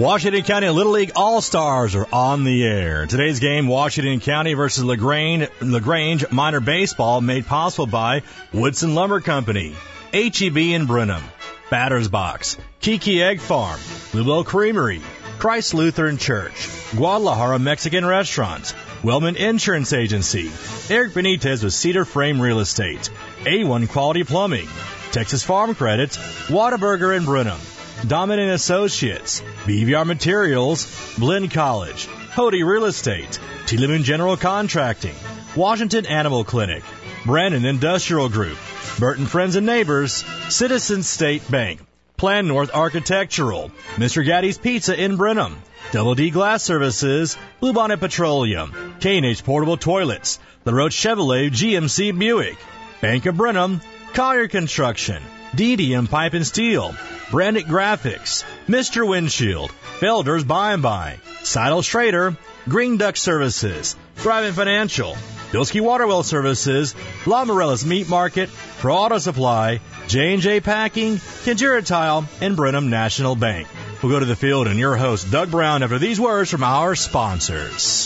Washington County Little League All-Stars are on the air. Today's game, Washington County versus LaGrange Minor Baseball, made possible by Woodson Lumber Company, HEB in Brenham, Batter's Box, Kiki Egg Farm, Bluebell Creamery, Christ Lutheran Church, Guadalajara Mexican Restaurant, Wellman Insurance Agency, Eric Benitez with Cedar Frame Real Estate, A1 Quality Plumbing, Texas Farm Credit, Whataburger in Brenham, Dominant Associates, BVR Materials, Blinn College, Hody Real Estate, Tiedemann General Contracting, Washington Animal Clinic, Brandon Industrial Group, Burton Friends and Neighbors, Citizens State Bank, Plan North Architectural, Mr. Gaddy's Pizza in Brenham, Double D Glass Services, Bluebonnet Petroleum, K&H Portable Toilets, LaRoche Chevrolet GMC Buick, Bank of Brenham, Collier Construction, DDM Pipe and Steel, Brandick Graphics, Mr. Windshield, Felder's By and By, Seidel Schrader, Green Duck Services, Thriving Financial, Bilski Waterwell Services, La Morella's Meat Market, Pro Auto Supply, J&J Packing, Kinjira Tile, and Brenham National Bank. We'll go to the field and your host, Doug Brown, after these words from our sponsors.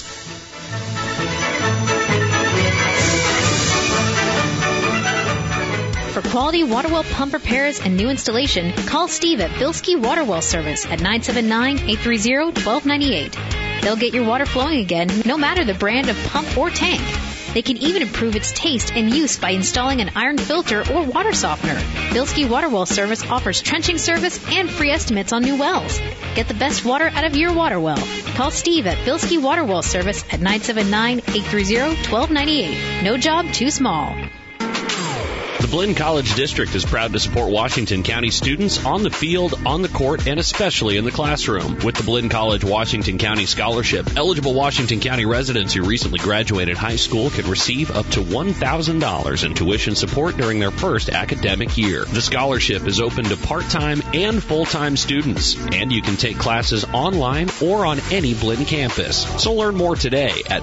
For quality water well pump repairs and new installation, call Steve at Bilski Waterwell Service at 979-830-1298. They'll get your water flowing again, no matter the brand of pump or tank. They can even improve its taste and use by installing an iron filter or water softener. Bilski Waterwell Service offers trenching service and free estimates on new wells. Get the best water out of your water well. Call Steve at Bilski Waterwell Service at 979-830-1298. No job too small. The Blinn College District is proud to support Washington County students on the field, on the court, and especially in the classroom. With the Blinn College Washington County Scholarship, eligible Washington County residents who recently graduated high school can receive up to $1,000 in tuition support during their first academic year. The scholarship is open to part-time and full-time students, and you can take classes online or on any Blinn campus. So learn more today at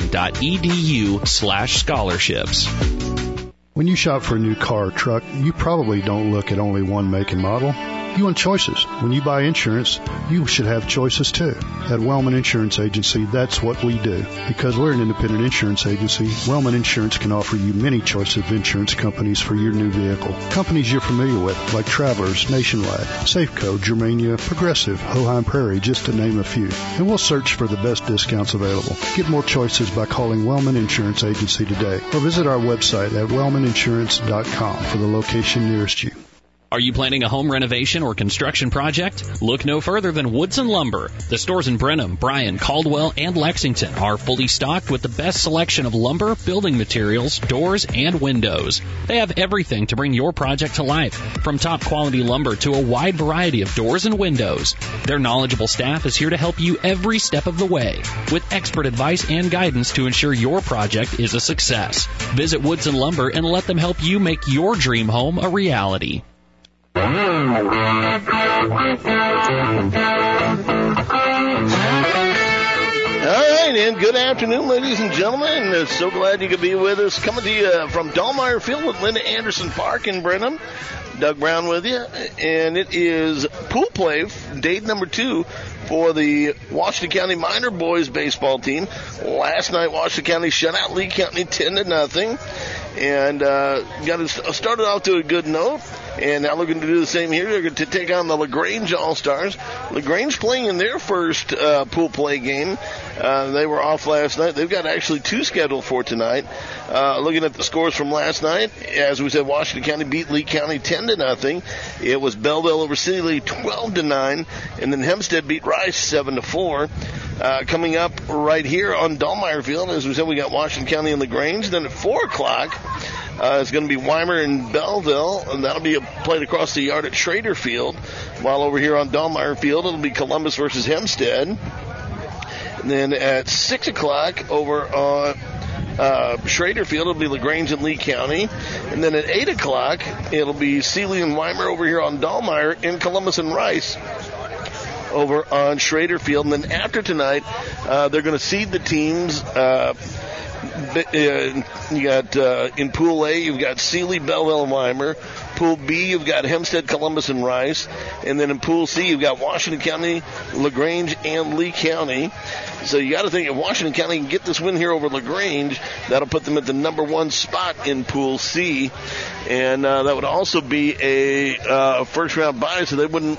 blinn.edu/scholarships. When you shop for a new car or truck, you probably don't look at only one make and model. You want choices. When you buy insurance, you should have choices too. At Wellman Insurance Agency, that's what we do. Because we're an independent insurance agency, Wellman Insurance can offer you many choices of insurance companies for your new vehicle. Companies you're familiar with, like Travelers, Nationwide, Safeco, Germania, Progressive, Hoheim Prairie, just to name a few. And we'll search for the best discounts available. Get more choices by calling Wellman Insurance Agency today, or visit our website at wellmaninsurance.com for the location nearest you. Are you planning a home renovation or construction project? Look no further than Woodson Lumber. The stores in Brenham, Bryan, Caldwell, and Lexington are fully stocked with the best selection of lumber, building materials, doors, and windows. They have everything to bring your project to life, from top quality lumber to a wide variety of doors and windows. Their knowledgeable staff is here to help you every step of the way, with expert advice and guidance to ensure your project is a success. Visit Woodson Lumber and let them help you make your dream home a reality. All right, and good afternoon, ladies and gentlemen. So glad you could be with us. Coming to you from Dahlmeyer Field at Linda Anderson Park in Brenham. Doug Brown with you, and it is pool play, date number 2 for the Washington County Minor Boys baseball team. Last night, Washington County shut out Lee County 10-0, and started off to a good note. And now looking to do the same here. They're going to take on the LaGrange All-Stars. LaGrange playing in their first pool play game. They were off last night. They've got actually 2 scheduled for tonight. Looking at the scores from last night, as we said, Washington County beat Lee County 10-0. It was Belleville over City Lee 12-9, and then Hempstead beat Rice 7-4. Coming up right here on Dahlmeyer Field, as we said, we got Washington County and LaGrange. Then at 4 o'clock, it's going to be Weimar and Belleville, and that'll be played across the yard at Schrader Field. While over here on Dahlmeyer Field, it'll be Columbus versus Hempstead. And then at 6 o'clock over on Schrader Field, it'll be LaGrange and Lee County. And then at 8 o'clock, it'll be Sealy and Weimar over here on Dahlmeyer, and Columbus and Rice over on Schrader Field. And then after tonight, they're going to seed the teams in Pool A, you've got Sealy, Belleville, and Weimar. Pool B, you've got Hempstead, Columbus, and Rice. And then in Pool C, you've got Washington County, LaGrange, and Lee County. So you got to think if Washington County can get this win here over LaGrange, that'll put them at the number 1 spot in Pool C. And that would also be a first-round bye, so they wouldn't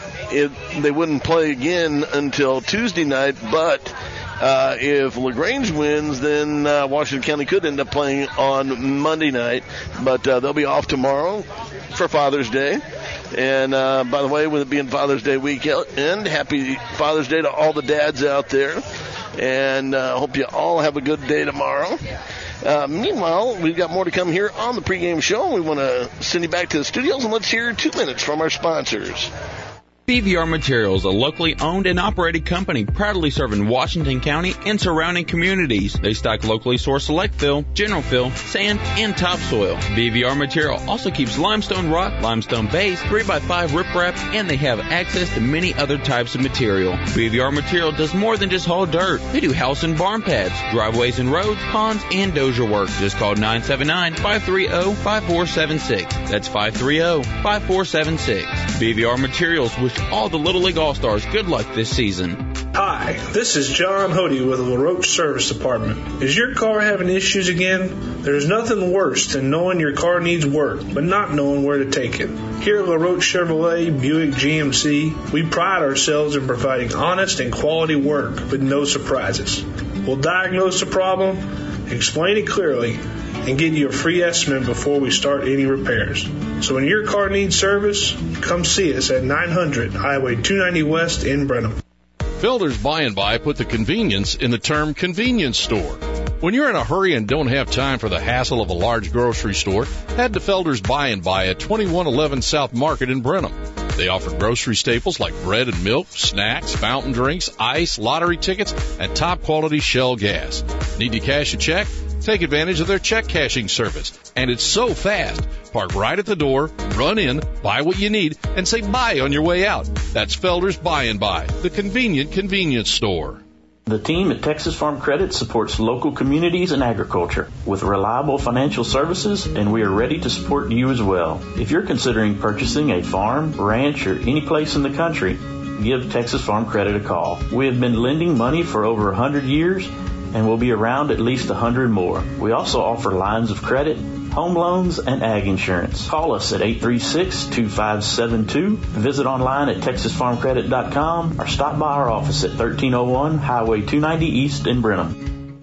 play again until Tuesday night. But if LaGrange wins, then Washington County could end up playing on Monday night. But they'll be off tomorrow for Father's Day. And by the way, with it being Father's Day weekend, happy Father's Day to all the dads out there. And hope you all have a good day tomorrow. Meanwhile, we've got more to come here on the pregame show. We want to send you back to the studios, and let's hear 2 minutes from our sponsors. BVR Materials, a locally owned and operated company proudly serving Washington County and surrounding communities. They stock locally sourced select fill, general fill, sand, and topsoil. BVR Material also keeps limestone rock, limestone base, 3x5 riprap, and they have access to many other types of material. BVR Material does more than just haul dirt. They do house and barn pads, driveways and roads, ponds, and dozer work. Just call 979-530-5476. That's 530-5476. BVR Materials wish all the Little League All-Stars good luck this season. Hi, this is John Hody with the LaRoche Service Department. Is your car having issues again? There's nothing worse than knowing your car needs work, but not knowing where to take it. Here at LaRoche Chevrolet, Buick, GMC, we pride ourselves in providing honest and quality work with no surprises. We'll diagnose the problem, explain it clearly, and get you a free estimate before we start any repairs. So when your car needs service, come see us at 900 Highway 290 West in Brenham. Felder's Buy and Buy put the convenience in the term convenience store. When you're in a hurry and don't have time for the hassle of a large grocery store, head to Felder's Buy and Buy at 2111 South Market in Brenham. They offer grocery staples like bread and milk, snacks, fountain drinks, ice, lottery tickets, and top-quality Shell gas. Need to cash a check? Take advantage of their check cashing service. And it's so fast. Park right at the door, run in, buy what you need, and say bye on your way out. That's Felder's Buy and Buy, the convenient convenience store. The team at Texas Farm Credit supports local communities and agriculture with reliable financial services, and we are ready to support you as well. If you're considering purchasing a farm, ranch, or any place in the country, give Texas Farm Credit a call. We have been lending money for over 100 years, and we'll be around at least 100 more. We also offer lines of credit, home loans, and ag insurance. Call us at 836-2572. Visit online at TexasFarmCredit.com or stop by our office at 1301 Highway 290 East in Brenham.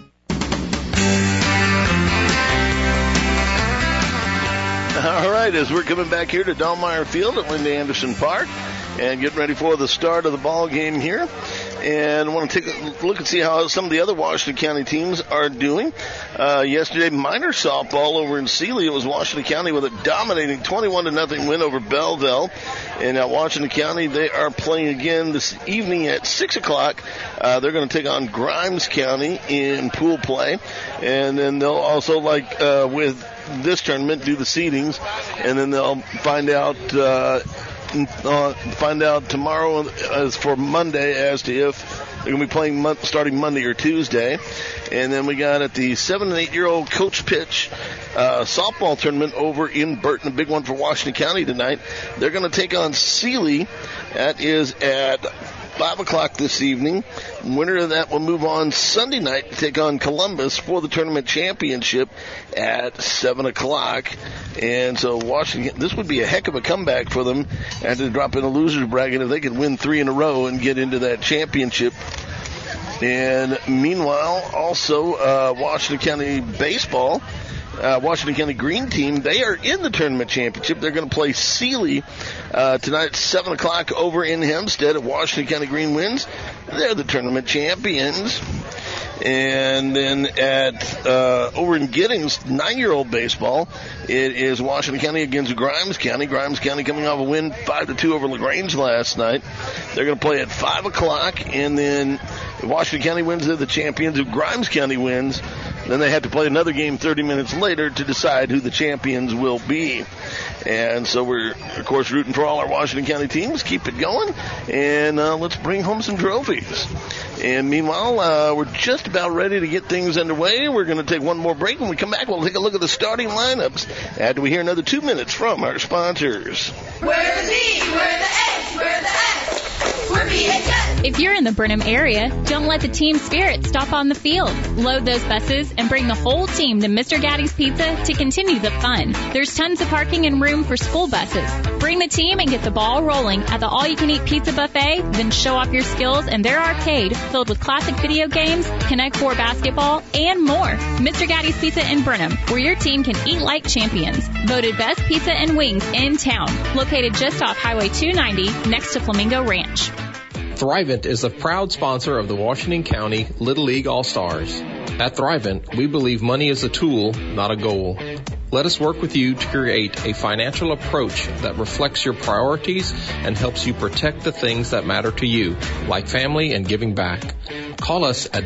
All right, as we're coming back here to Dahlmeyer Field at Linda Anderson Park and getting ready for the start of the ball game here. And I want to take a look and see how some of the other Washington County teams are doing. Yesterday, minor softball over in Sealy. It was Washington County with a dominating 21-0 win over Belleville. And at Washington County, they are playing again this evening at 6 o'clock. They're going to take on Grimes County in pool play. And then they'll also, like with this tournament, do the seedings. And then they'll find out tomorrow as for Monday as to if they're going to be playing starting Monday or Tuesday. And then we got at the 7 and 8-year-old Coach Pitch softball tournament over in Burton, a big one for Washington County tonight. They're going to take on Sealy. That is at 5 o'clock this evening. Winner of that will move on Sunday night to take on Columbus for the tournament championship at 7 o'clock. And so Washington, this would be a heck of a comeback for them and to drop in a loser's bracket if they could win 3 in a row and get into that championship. And meanwhile, also Washington County baseball, Washington County Green team, they are in the tournament championship. They're going to play Sealy tonight at 7 o'clock over in Hempstead. If Washington County Green wins, they're the tournament champions. And then at over in Giddings, 9-year-old baseball, it is Washington County against Grimes County. Grimes County coming off a win 5-2 over LaGrange last night. They're going to play at 5 o'clock, and then if Washington County wins, they're the champions. If Grimes County wins, Then they have to play another game 30 minutes later to decide who the champions will be. And so we're, of course, rooting for all our Washington County teams. Keep it going, and let's bring home some trophies. And meanwhile, we're just about ready to get things underway. We're going to take one more break. When we come back, we'll take a look at the starting lineups after we hear another 2 minutes from our sponsors. We're the B, we're the S, we're the S, we're BHS. If you're in the Brenham area, don't let the team spirit stop on the field. Load those buses and bring the whole team to Mr. Gaddy's Pizza to continue the fun. There's tons of parking and room for school buses. Bring the team and get the ball rolling at the all-you-can-eat pizza buffet, then show off your skills in their arcade filled with classic video games, Connect 4 basketball, and more. Mr. Gaddy's Pizza in Brenham, where your team can eat like champions. Voted best pizza and wings in town. Located just off Highway 290 next to Flamingo Ranch. Thrivent is a proud sponsor of the Washington County Little League All-Stars. At Thrivent, we believe money is a tool, not a goal. Let us work with you to create a financial approach that reflects your priorities and helps you protect the things that matter to you, like family and giving back. Call us at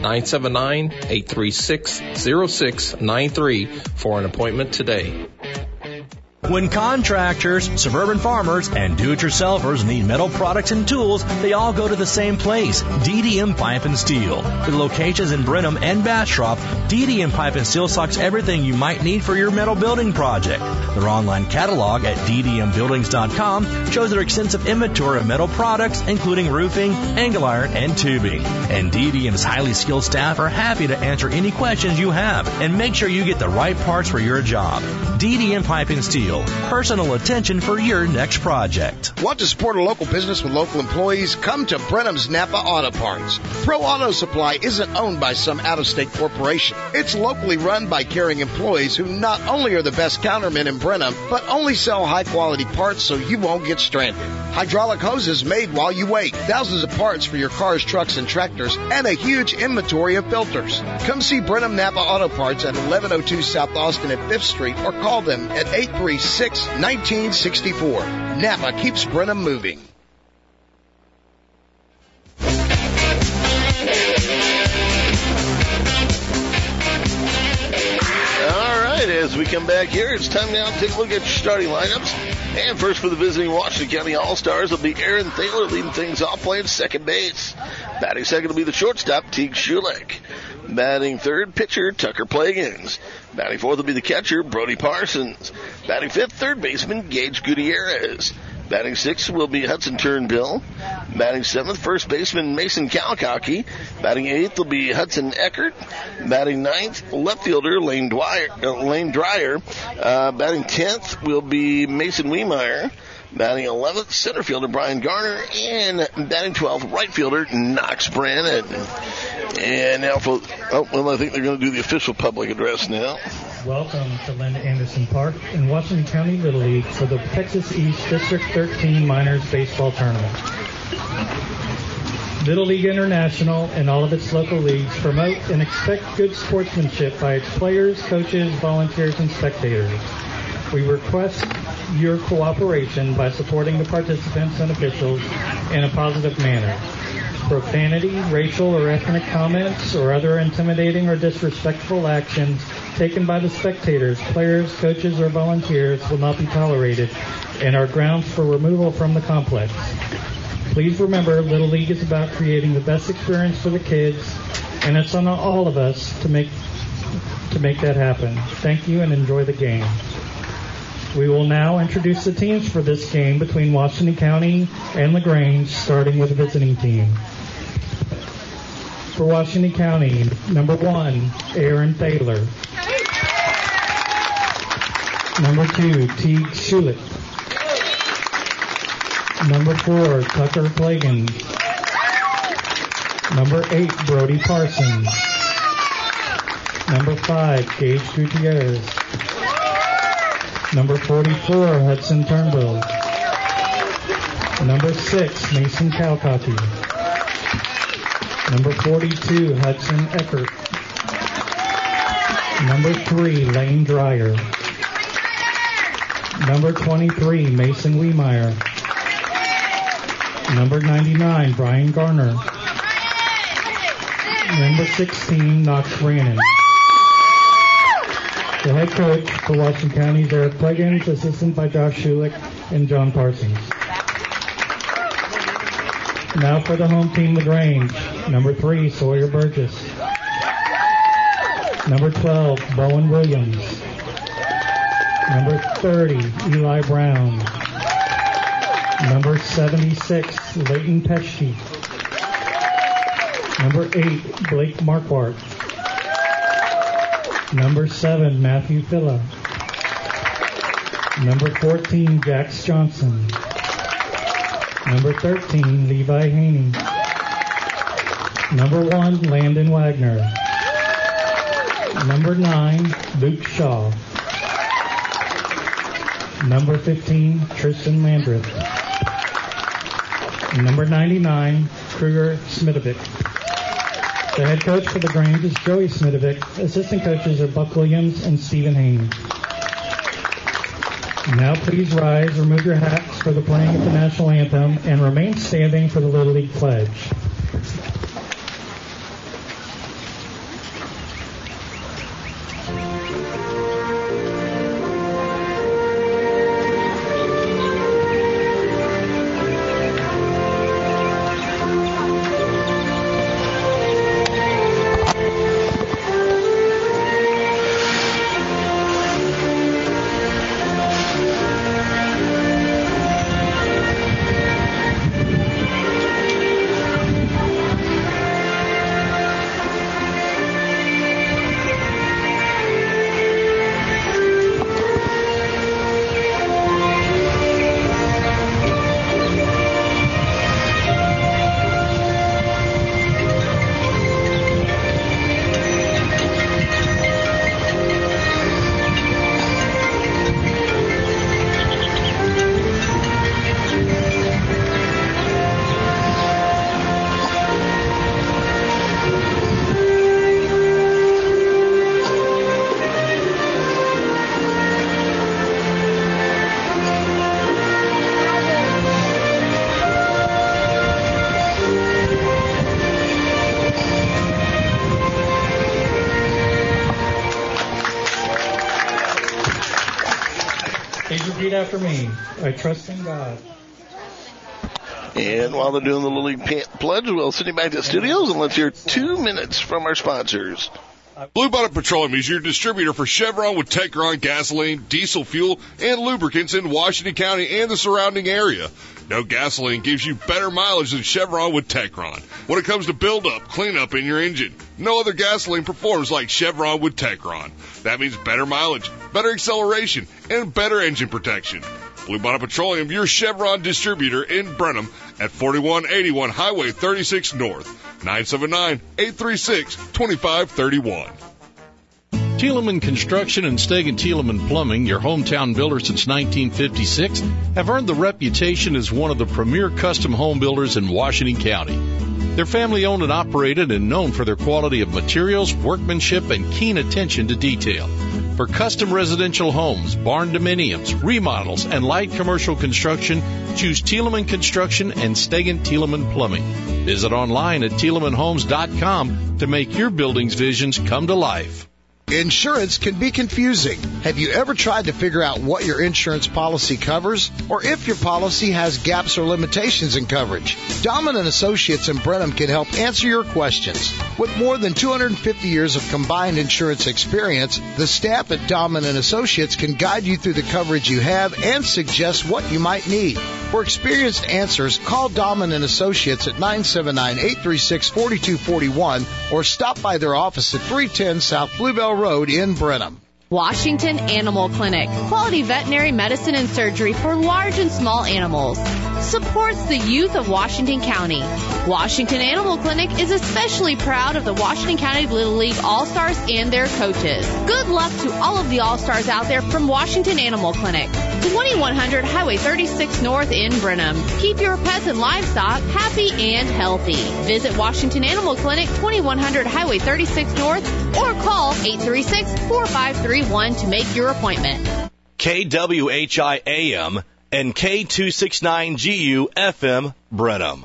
979-836-0693 for an appointment today. When contractors, suburban farmers, and do-it-yourselfers need metal products and tools, they all go to the same place, DDM Pipe and Steel. With locations in Brenham and Bastrop, DDM Pipe and Steel stocks everything you might need for your metal building project. Their online catalog at ddmbuildings.com shows their extensive inventory of metal products, including roofing, angle iron, and tubing. And DDM's highly skilled staff are happy to answer any questions you have and make sure you get the right parts for your job. DDM Pipe and Steel. Personal attention for your next project. Want to support a local business with local employees? Come to Brenham's Napa Auto Parts. Pro Auto Supply isn't owned by some out-of-state corporation. It's locally run by caring employees who not only are the best countermen in Brenham, but only sell high-quality parts so you won't get stranded. Hydraulic hoses made while you wait. Thousands of parts for your cars, trucks, and tractors, and a huge inventory of filters. Come see Brenham Napa Auto Parts at 1102 South Austin at 5th Street or call them at 836-1964. Napa keeps Brenham moving. As we come back here, it's time now to take a look at your starting lineups. And first for the visiting Washington County All-Stars will be Aaron Thaler leading things off, playing second base. Batting second will be the shortstop, Teague Schulich. Batting third, pitcher Tucker Plagans. Batting fourth will be the catcher, Brody Parsons. Batting fifth, third baseman, Gage Gutierrez. Batting sixth will be Hudson Turnbill. Batting seventh, first baseman Mason Kalkaki. Batting eighth will be Hudson Eckert. Batting ninth, left fielder Lane Dryer. Batting 10th will be Mason Wiemeyer. Batting 11th, center fielder Brian Garner. And batting 12th, right fielder Knox Brannon. And now I think they're going to do the official public address now. Welcome to Linda Anderson Park in Washington County Little League for the Texas East District 13 Minors Baseball Tournament. Little League International and all of its local leagues promote and expect good sportsmanship by its players, coaches, volunteers, and spectators. We request your cooperation by supporting the participants and officials in a positive manner. Profanity, racial or ethnic comments, or other intimidating or disrespectful actions taken by the spectators, players, coaches, or volunteers will not be tolerated and are grounds for removal from the complex. Please remember, Little League is about creating the best experience for the kids, and it's on all of us to make that happen. Thank you and enjoy the game. We will now introduce the teams for this game between Washington County and LaGrange, starting with the visiting team. For Washington County, number 1, Aaron Thaler. Number 2, Teague Schulich. Number 4, Tucker Plagans. Number 8, Brody Parsons. Number 5, Gage Gutierrez. Number 44, Hudson Turnbull. Number 6, Mason Kalkaki. Number 42, Hudson Eckert. Number 3, Lane Dryer. Number 23, Mason Wiemeyer. Number 99, Brian Garner. Number 16, Knox Brannon. The head coach for Washington County is Eric Pleggins, assistant by Josh Schulich and John Parsons. Now for the home team, LaGrange. Number 3, Sawyer Burgess. Number 12, Bowen Williams. Number 30, Eli Brown. Number 76, Leighton Pesci. Number 8, Blake Marquardt. Number 7, Matthew Filla. Number 14, Jax Johnson. Number 13, Levi Haney. Number 1, Landon Wagner. Number 9, Luke Shaw. Number 15, Tristan Landreth. Number 99, Kruger Smidovic. The head coach for LaGrange is Joey Smidovic. Assistant coaches are Buck Williams and Stephen Haney. Now please rise, remove your hats for the playing of the national anthem, and remain standing for the Little League pledge. Repeat after me. I trust in God. And while they're doing the Little League pledge, we'll send you back to the studios and let's hear 2 minutes from our sponsors. Blue Bonnet Petroleum is your distributor for Chevron with Techron gasoline, diesel fuel, and lubricants in Washington County and the surrounding area. No gasoline gives you better mileage than Chevron with Techron. When it comes to build-up, clean-up in your engine, no other gasoline performs like Chevron with Techron. That means better mileage, better acceleration, and better engine protection. Blue Bonnet Petroleum, your Chevron distributor in Brenham at 4181 Highway 36 North, 979-836-2531. Thielemann Construction and Stegan Thielemann Plumbing, your hometown builder since 1956, have earned the reputation as one of the premier custom home builders in Washington County. They're family-owned and operated and known for their quality of materials, workmanship, and keen attention to detail. For custom residential homes, barn dominiums, remodels, and light commercial construction, choose Thielemann Construction and Stegan Thielemann Plumbing. Visit online at ThielemanHomes.com to make your building's visions come to life. Insurance can be confusing. Have you ever tried to figure out what your insurance policy covers, or if your policy has gaps or limitations in coverage? Dahlman & Associates in Brenham can help answer your questions. With more than 250 years of combined insurance experience, the staff at Dahlman & Associates can guide you through the coverage you have and suggest what you might need. For experienced answers, call Dahlman & Associates at 979-836-4241 or stop by their office at 310 South Bluebell Road in Brenham. Washington Animal Clinic. Quality veterinary medicine and surgery for large and small animals. Supports the youth of Washington County. Washington Animal Clinic is especially proud of the Washington County Little League All-Stars and their coaches. Good luck to all of the All-Stars out there from Washington Animal Clinic. 2100 Highway 36 North in Brenham. Keep your pets and livestock happy and healthy. Visit Washington Animal Clinic, 2100 Highway 36 North, or call 836-4531 to make your appointment. KWHI AM and K269GU FM Brenham.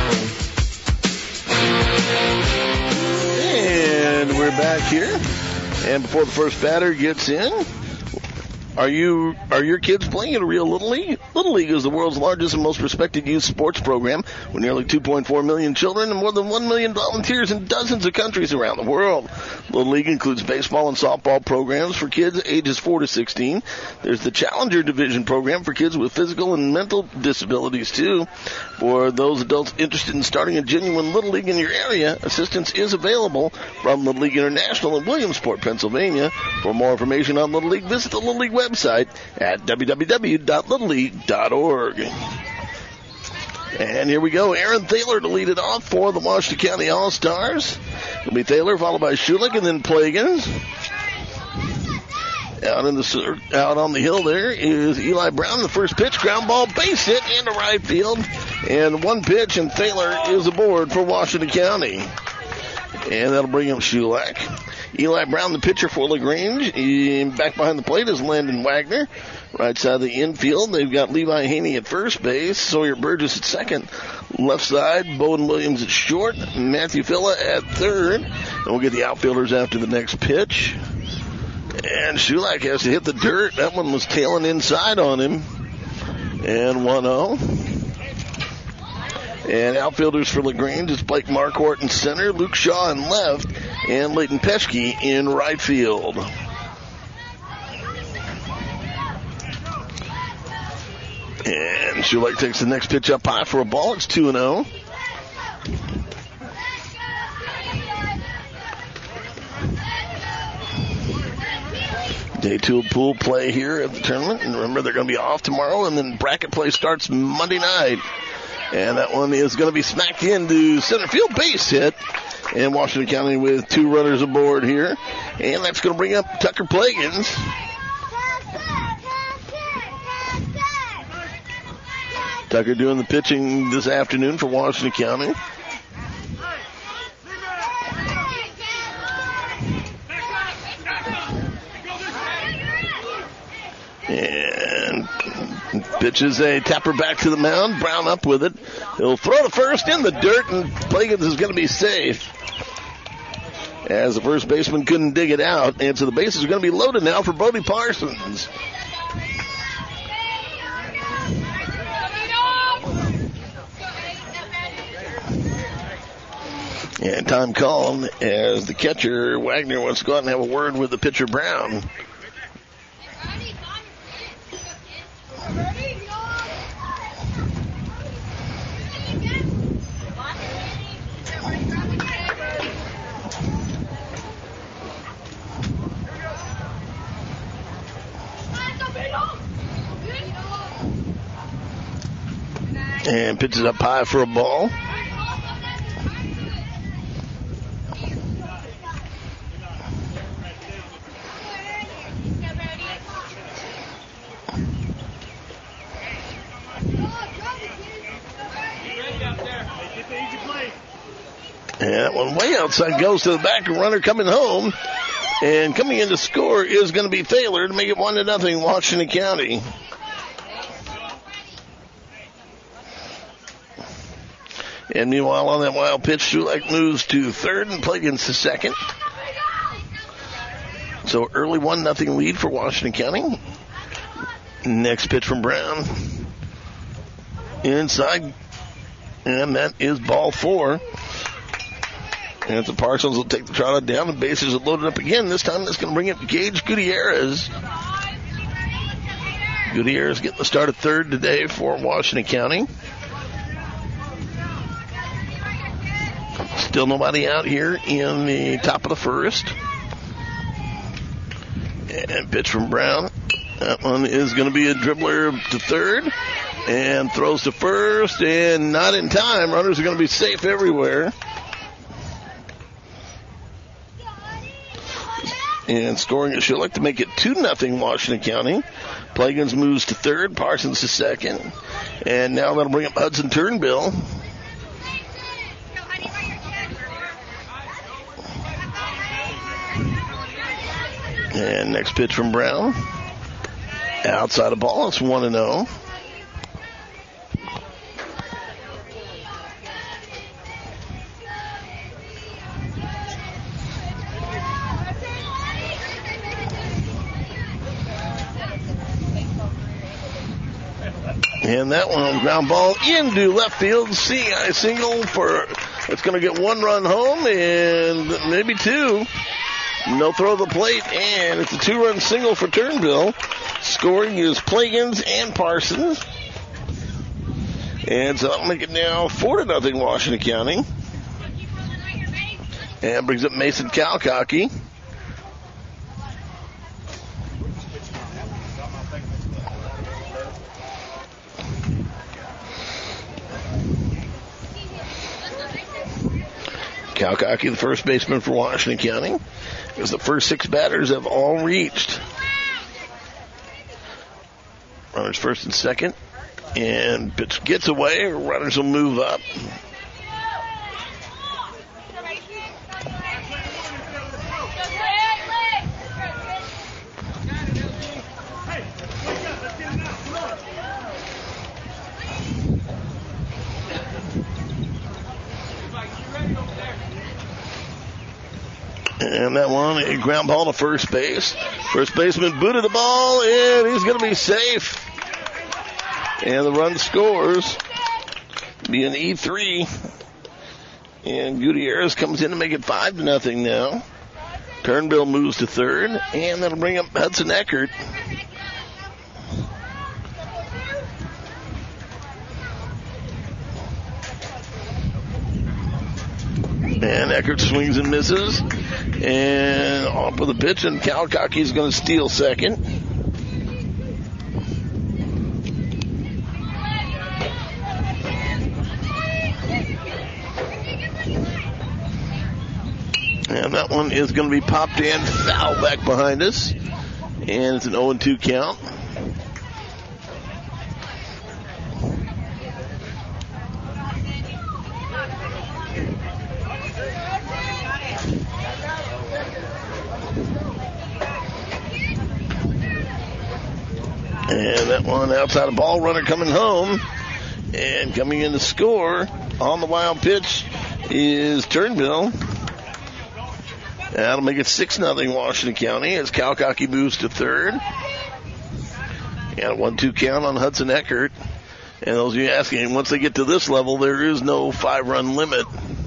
And we're back here And before the first batter gets in, are your kids playing in a real Little League? Little League is the world's largest and most respected youth sports program with nearly 2.4 million children and more than 1 million volunteers in dozens of countries around the world. Little League includes baseball and softball programs for kids ages 4 to 16. There's the Challenger Division program for kids with physical and mental disabilities, too. For those adults interested in starting a genuine Little League in your area, assistance is available from Little League International in Williamsport, Pennsylvania. For more information on Little League, visit the Little League website at www.littleleague.org. And here we go. Aaron Thaler to lead it off for the Washington County All-Stars. It'll be Thaler followed by Schulich and then Plagans. Out on the hill there is Eli Brown. The first pitch, ground ball, base hit into right field. And one pitch, and Thaler is aboard for Washington County. And that'll bring up Schulich. Eli Brown, the pitcher for LaGrange. Back behind the plate is Landon Wagner. Right side of the infield, they've got Levi Haney at first base, Sawyer Burgess at second. Left side, Bowden Williams at short, Matthew Filla at third. And we'll get the outfielders after the next pitch. And Schulich has to hit the dirt. That one was tailing inside on him. And 1-0. And outfielders for LaGrange is Blake Marquardt in center, Luke Shaw in left, and Leighton Peschke in right field. And Schulich takes the next pitch up high for a ball. It's 2-0. Day 2 of pool play here at the tournament. And remember, they're going to be off tomorrow, and then bracket play starts Monday night. And that one is going to be smacked into center field, base hit. And Washington County with 2 runners aboard here. And that's going to bring up Tucker Plagans. Tucker doing the pitching this afternoon for Washington County. And pitches a tapper back to the mound. Brown up with it. He'll throw to first in the dirt, and Plagans is going to be safe, as the first baseman couldn't dig it out. And so the bases are going to be loaded now for Bodie Parsons. And time called as the catcher, Wagner, wants to go out and have a word with the pitcher, Brown. And pitches up high for a ball. And that one way outside goes to the back, runner coming home. And coming in to score is going to be Thaler to make it 1-0 Washington County. And meanwhile, on that wild pitch, Schulich moves to third and Plagans to second. So early 1-0 lead for Washington County. Next pitch from Brown. Inside. And that is ball 4. And the Parsons will take the trot down. The bases are loaded up again. This time that's going to bring up Gage Gutierrez. Gutierrez getting the start at third today for Washington County. Still nobody out here in the top of the first. And pitch from Brown. That one is going to be a dribbler to third. And throws to first. And not in time. Runners are going to be safe everywhere. And scoring at Schulich to make it 2-0 Washington County. Plagans moves to third. Parsons to second. And now that'll bring up Hudson Turnbill. And next pitch from Brown. Outside of ball. It's 1-0. And that one, ground ball into left field. CI single for, it's going to get one run home and maybe two. No throw to the plate, and it's a 2-run single for Turnbull. Scoring is Plagans and Parsons. And so that'll make it now 4-0 Washington County. And brings up Mason Kalkaki. Kalkaki, the first baseman for Washington County, as the first 6 batters have all reached. Runners first and second. And pitch gets away. Runners will move up. And that one, a ground ball to first base. First baseman booted the ball, and he's going to be safe. And the run scores. Be an E3. And Gutierrez comes in to make it 5-0 now. Turnbull moves to third, and that'll bring up Hudson Eckert. And Eckert swings and misses. And off with a pitch, and Kalkaki's going to steal second. And that one is going to be popped in, foul back behind us. And it's an 0-2 count. And that one outside, a ball runner coming home. And coming in to score on the wild pitch is Turnbull. That'll make it 6-0 Washington County as Kalkaki moves to third. And a 1-2 count on Hudson Eckert. And those of you asking, once they get to this level, there is no 5-run limit.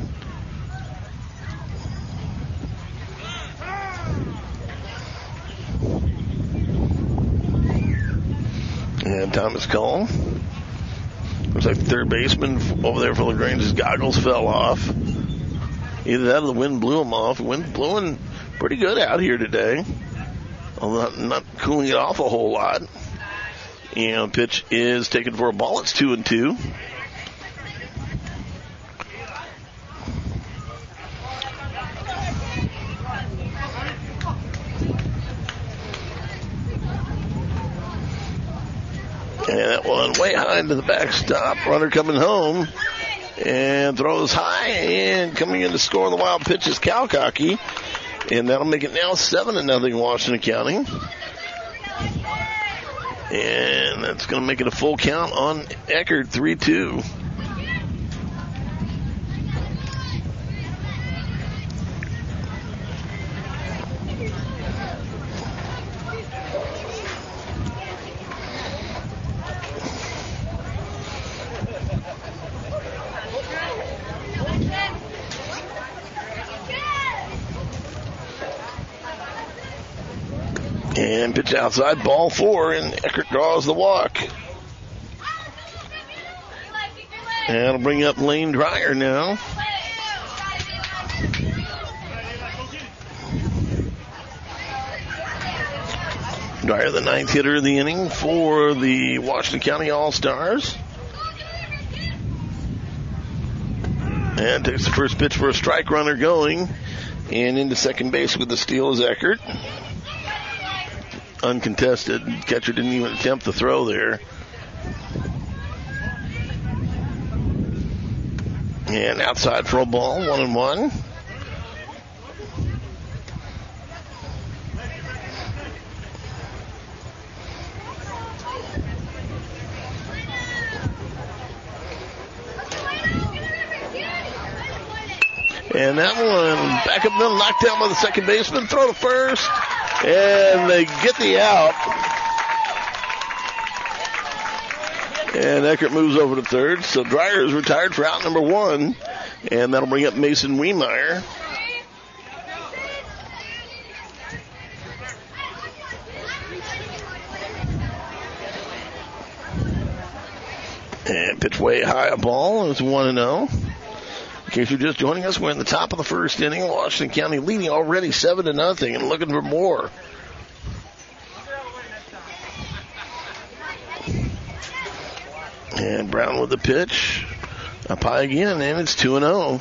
And Thomas Cole. Looks like the third baseman over there for LaGrange, his goggles fell off. Either that or the wind blew him off. The wind's blowing pretty good out here today. Although not cooling it off a whole lot. And pitch is taken for a ball. It's 2-2. And that one way high into the backstop. Runner coming home. And throws high, and coming in to score the wild pitch is Kalkaki. And that'll make it now 7-0 Washington County. And that's going to make it a full count on Eckert, 3-2. And pitch outside, ball 4, and Eckert draws the walk. And it'll bring up Lane Dreyer now. Dreyer, the 9th hitter of the inning for the Washington County All-Stars. And takes the first pitch for a strike runner going. And into second base with the steal is Eckert. Uncontested. Catcher didn't even attempt the throw there. And outside for a ball, 1-1. And that one back up, then knocked down by the second baseman. Throw to first. And they get the out. And Eckert moves over to third. So Dreyer is retired for out number 1. And that'll bring up Mason Wiemeyer. And pitch way high, a ball. It's 1-0. In case you're just joining us, we're in the top of the first inning. Washington County leading already 7-0 and looking for more. And Brown with the pitch. Up high again, and it's 2-0.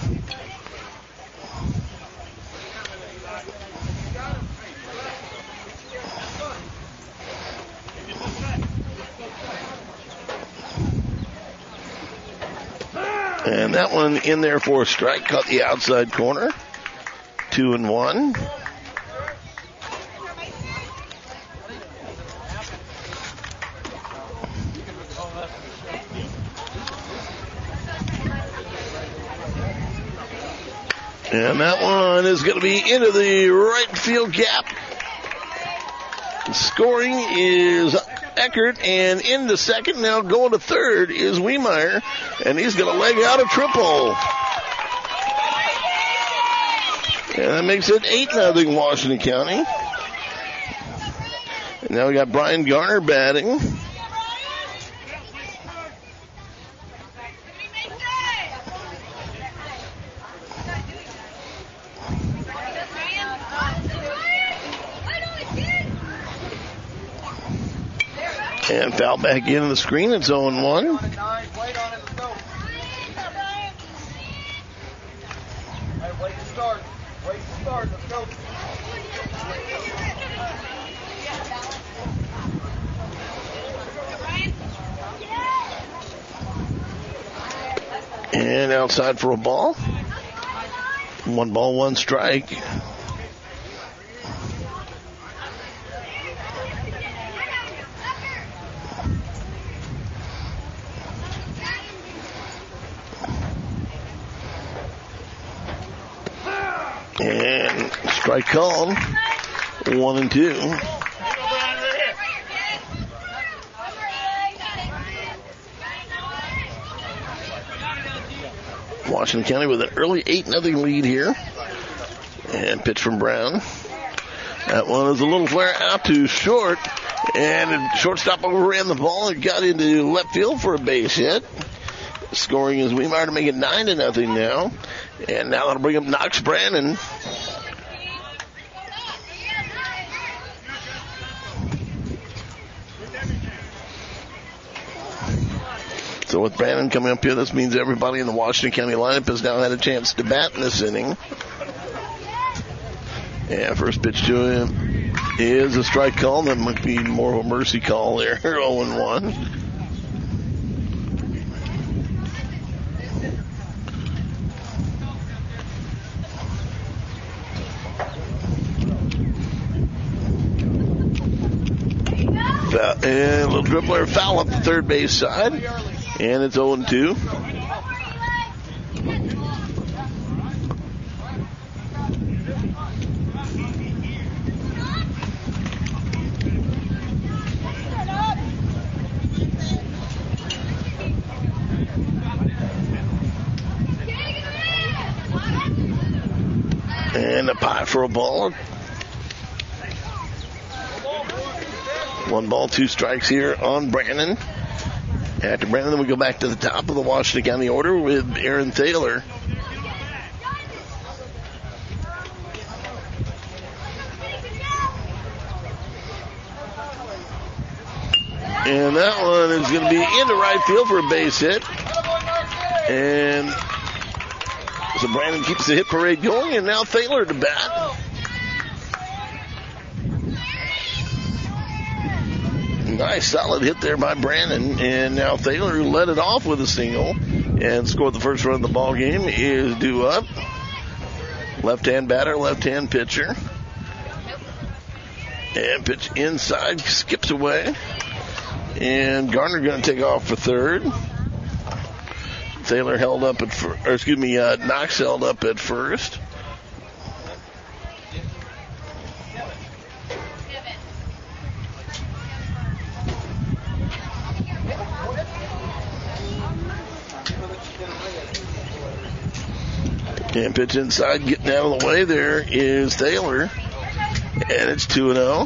And that one in there for a strike. Caught the outside corner. 2-1. And that one is going to be into the right field gap. Scoring is Eckert, and into second. Now going to third is Wiemeyer, and he's going to leg out a triple. And that makes it 8-0 Washington County. And now we got Brian Garner batting. And foul back into the screen. It's 0-1. And outside for a ball. 1 ball, 1 strike. And strike called. 1-2. Washington County with an early 8-0 lead here. And pitch from Brown. That one is a little flare out to short. And the shortstop overran the ball and got into left field for a base hit. Scoring is Wiemeyer to make it 9-0 now. And now that'll bring up Knox Brandon. So with Brandon coming up here, this means everybody in the Washington County lineup has now had a chance to bat in this inning. And first pitch to him is a strike call. That might be more of a mercy call there. 0-1. And a little dribbler foul up the third base side. And it's 0-2. And a pie for a ball. 1 ball, 2 strikes here on Brandon. After Brandon, we go back to the top of the Washington County order with Aaron Thaler. And that one is going to be into right field for a base hit. And so Brandon keeps the hit parade going, and now Thaler to bat. Nice solid hit there by Brandon. And now Thaler, who led it off with a single and scored the first run of the ball game, is due up. Left-hand batter, left-hand pitcher. And pitch inside, skips away. And Garner going to take off for third. Thaler held up at Knox held up at first. And pitch inside, getting out of the way there is Thaler. And it's 2-0.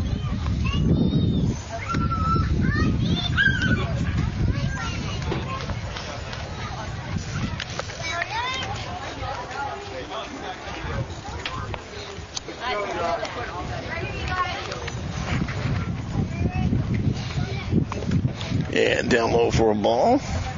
And down low for a ball.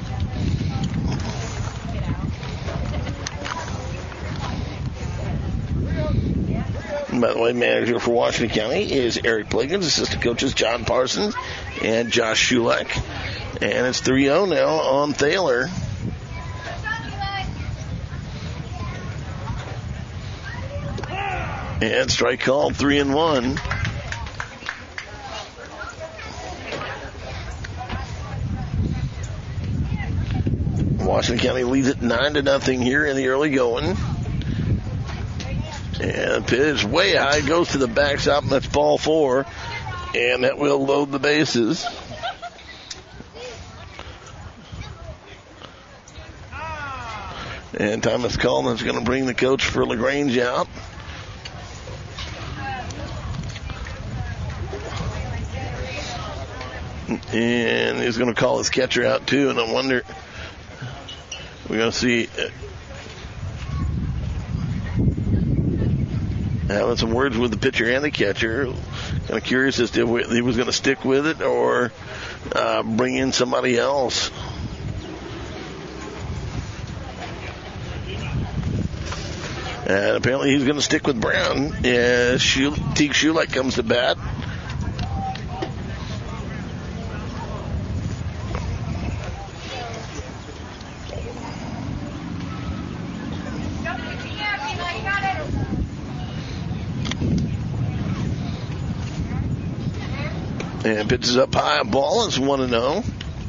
By the way, manager for Washington County is Eric Pliggins, assistant coaches John Parsons and Josh Schulek. And it's 3-0 now on Thaler. And strike called, 3-1. Washington County leads it 9-0 here in the early going. And pitch way high, goes to the backstop, and that's ball 4. And that will load the bases. And Thomas Coleman's going to bring the coach for LaGrange out. And he's going to call his catcher out too, and I wonder, we're going to see having some words with the pitcher and the catcher. Kind of curious as to if he was going to stick with it or bring in somebody else. And apparently he's going to stick with Brown. Teague Schulek comes to bat. And pitches up high, a ball. It's 1-0.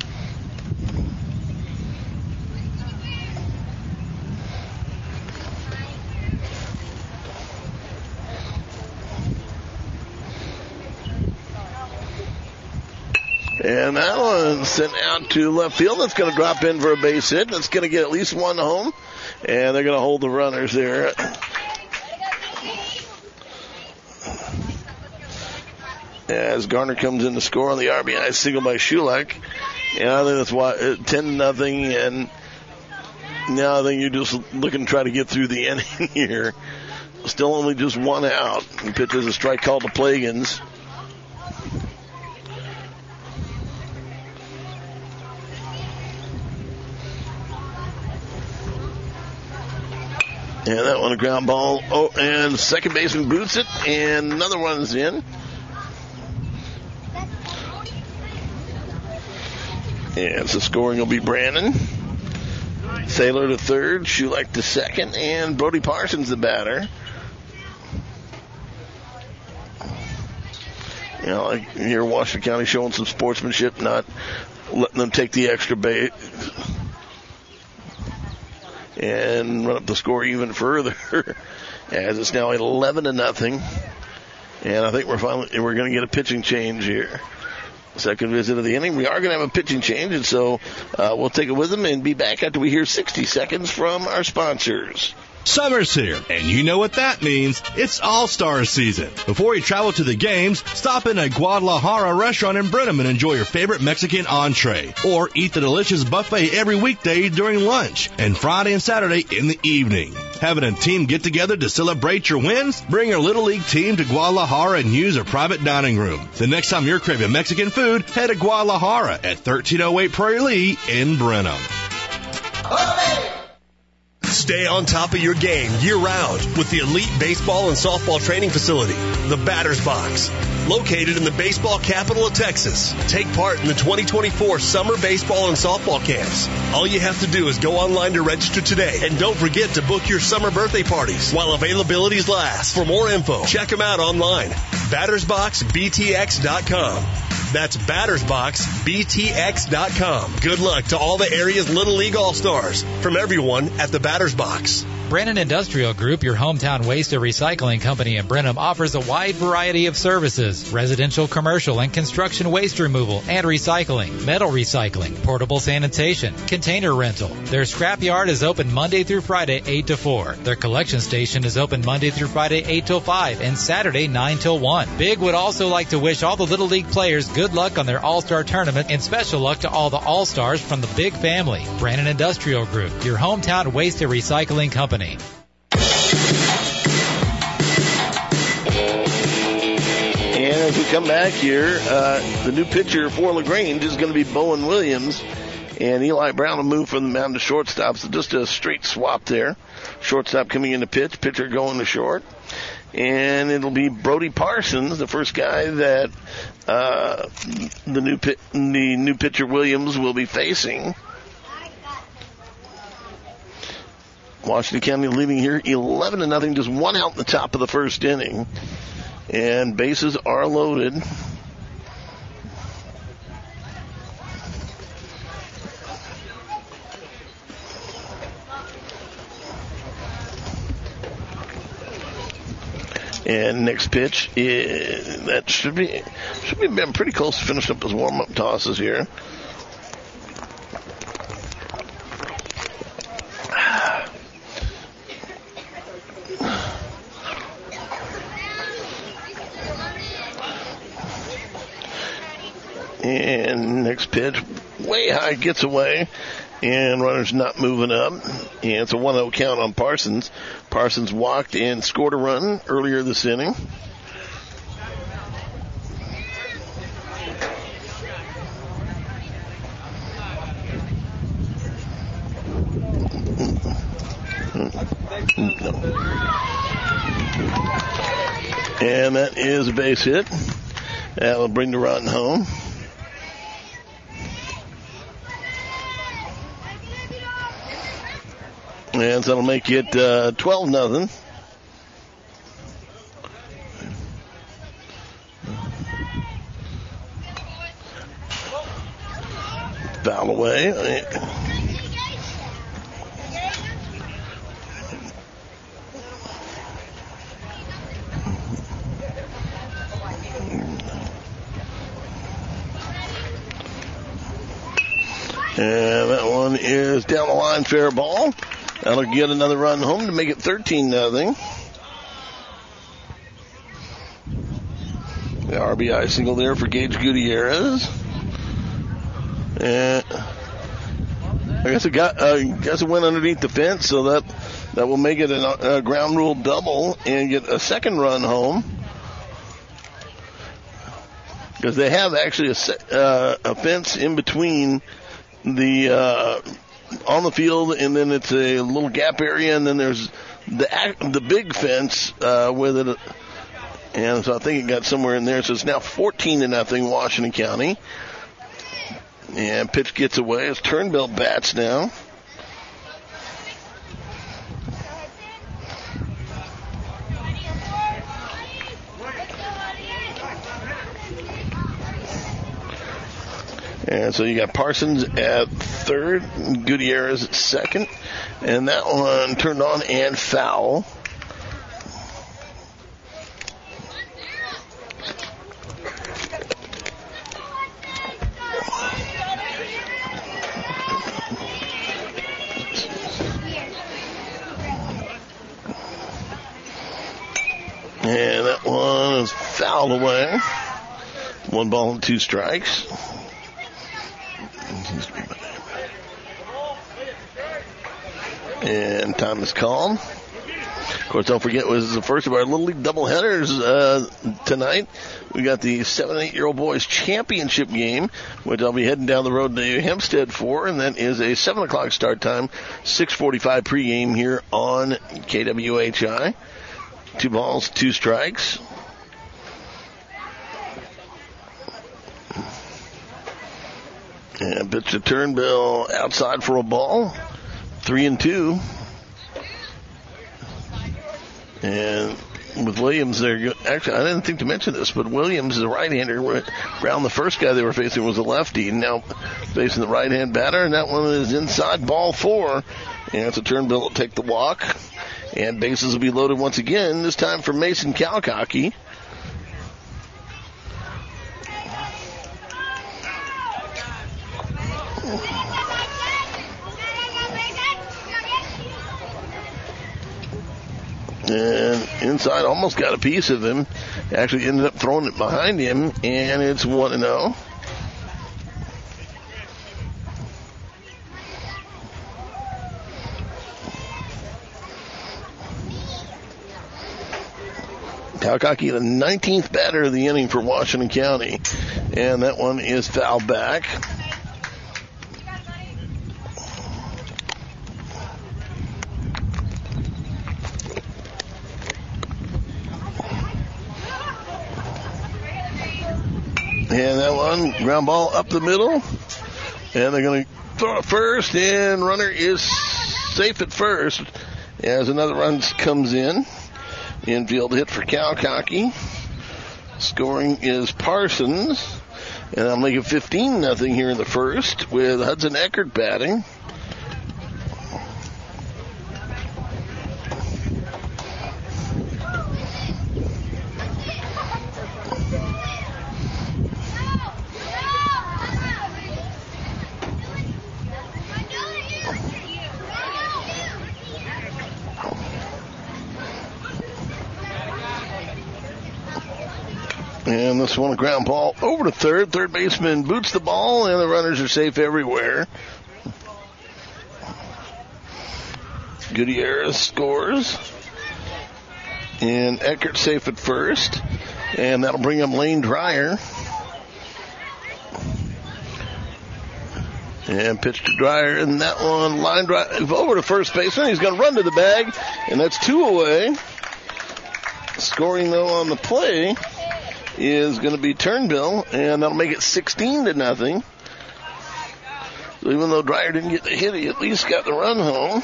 And that one's sent out to left field. That's going to drop in for a base hit. That's going to get at least one home. And they're going to hold the runners there. As Garner comes in to score on the RBI single by Schulek. And I think that's why 10-0. And now I think you're just looking to try to get through the inning here. Still only just one out. He pitches a strike called to Plagans. And that one a ground ball. Oh, and second baseman boots it. And another one's in. And so scoring will be Brandon. Thaler to third, Schulek to second, and Brody Parsons the batter. You know, like here Washington County showing some sportsmanship, not letting them take the extra base and run up the score even further. As it's now 11-0. And I think we're going to get a pitching change here. Second visit of the inning. We are going to have a pitching change, and so we'll take it with them and be back after we hear 60 seconds from our sponsors. Summer's here, and you know what that means. It's All-Star season. Before you travel to the games, stop in a Guadalajara restaurant in Brenham and enjoy your favorite Mexican entree. Or eat the delicious buffet every weekday during lunch and Friday and Saturday in the evening. Having a team get-together to celebrate your wins? Bring your Little League team to Guadalajara and use a private dining room. The next time you're craving Mexican food, head to Guadalajara at 1308 Prairie Lee in Brenham. Stay on top of your game year-round with the elite baseball and softball training facility, the Batter's Box. Located in the baseball capital of Texas, take part in the 2024 summer baseball and softball camps. All you have to do is go online to register today, and don't forget to book your summer birthday parties while availabilities last. For more info, check them out online, battersboxbtx.com. That's battersboxbtx.com. Good luck to all the area's Little League All-Stars from everyone at the Batter's Box. Brannan Industrial Group, your hometown waste and recycling company in Brenham, offers a wide variety of services: residential, commercial, and construction waste removal and recycling, metal recycling, portable sanitation, container rental. Their scrapyard is open Monday through Friday, 8 to 4. Their collection station is open Monday through Friday, 8 till 5, and Saturday, 9 till 1. Big would also like to wish all the Little League players good luck on their All-Star Tournament, and special luck to all the All-Stars from the Big family. Brannan Industrial Group, your hometown waste and recycling company. And as we come back here, the new pitcher for LaGrange is going to be Bowen Williams. And Eli Brown will move from the mound to shortstop. So just a straight swap there. Shortstop coming in to pitch, pitcher going to short. And it'll be Brody Parsons, the first guy that the new pitcher Williams will be facing. Washington County leading here 11-0, just one out in the top of the first inning. And bases are loaded. And next pitch that should be been pretty close to finish up his warm-up tosses here. And next pitch, way high, gets away, and runner's not moving up. And it's a 1-0 count on Parsons. Parsons walked and scored a run earlier this inning. And that is a base hit. That'll bring the run home. And so that'll make it 12-0. Foul away. And that one is down the line, fair ball. That'll get another run home to make it 13-0. The RBI single there for Gage Gutierrez. And I guess it went underneath the fence, so that will make it a ground rule double and get a second run home. Because they have actually a fence in between the on the field, and then it's a little gap area, and then there's the big fence with it, and so I think it got somewhere in there. So it's now 14-0 Washington County, and pitch gets away. It's Turnbull bats now. And so you got Parsons at third, Gutierrez at second, and that one turned on and foul. And that one is fouled away. 1 ball and 2 strikes. And time is called. Of course, don't forget, it was the first of our Little League doubleheaders tonight. We got the 7 and 8-year-old boys championship game, which I'll be heading down the road to Hempstead for, and that is a 7 o'clock start time, 6:45 pregame here on KWHI. 2 balls, 2 strikes. And pitch to Turnbull outside for a ball. 3-2. And with Williams there, actually, I didn't think to mention this, but Williams is a right-hander. Brown, the first guy they were facing, was a lefty. Now facing the right-hand batter, and that one is inside, ball 4. And it's a Turnbull will take the walk. And bases will be loaded once again, this time for Mason Kalkaki. And inside almost got a piece of him. Actually ended up throwing it behind him, and it's 1-0. Kalkaki, the 19th batter of the inning for Washington County. And that one is fouled back. And that one, ground ball up the middle. And they're going to throw it first, and runner is safe at first as another run comes in. Infield hit for Kalkaki. Scoring is Parsons. And I'll make it 15-0 here in the first with Hudson Eckert batting. And this one, a ground ball over to third. Third baseman boots the ball, and the runners are safe everywhere. Gutierrez scores. And Eckert safe at first. And that'll bring up Lane Dreyer. And pitch to Dreyer, and that one line drive over to first baseman. He's going to run to the bag, and that's 2 away. Scoring, though, on the play is going to be Turnbull, and that'll make it 16-0. So even though Dreyer didn't get the hit, he at least got the run home.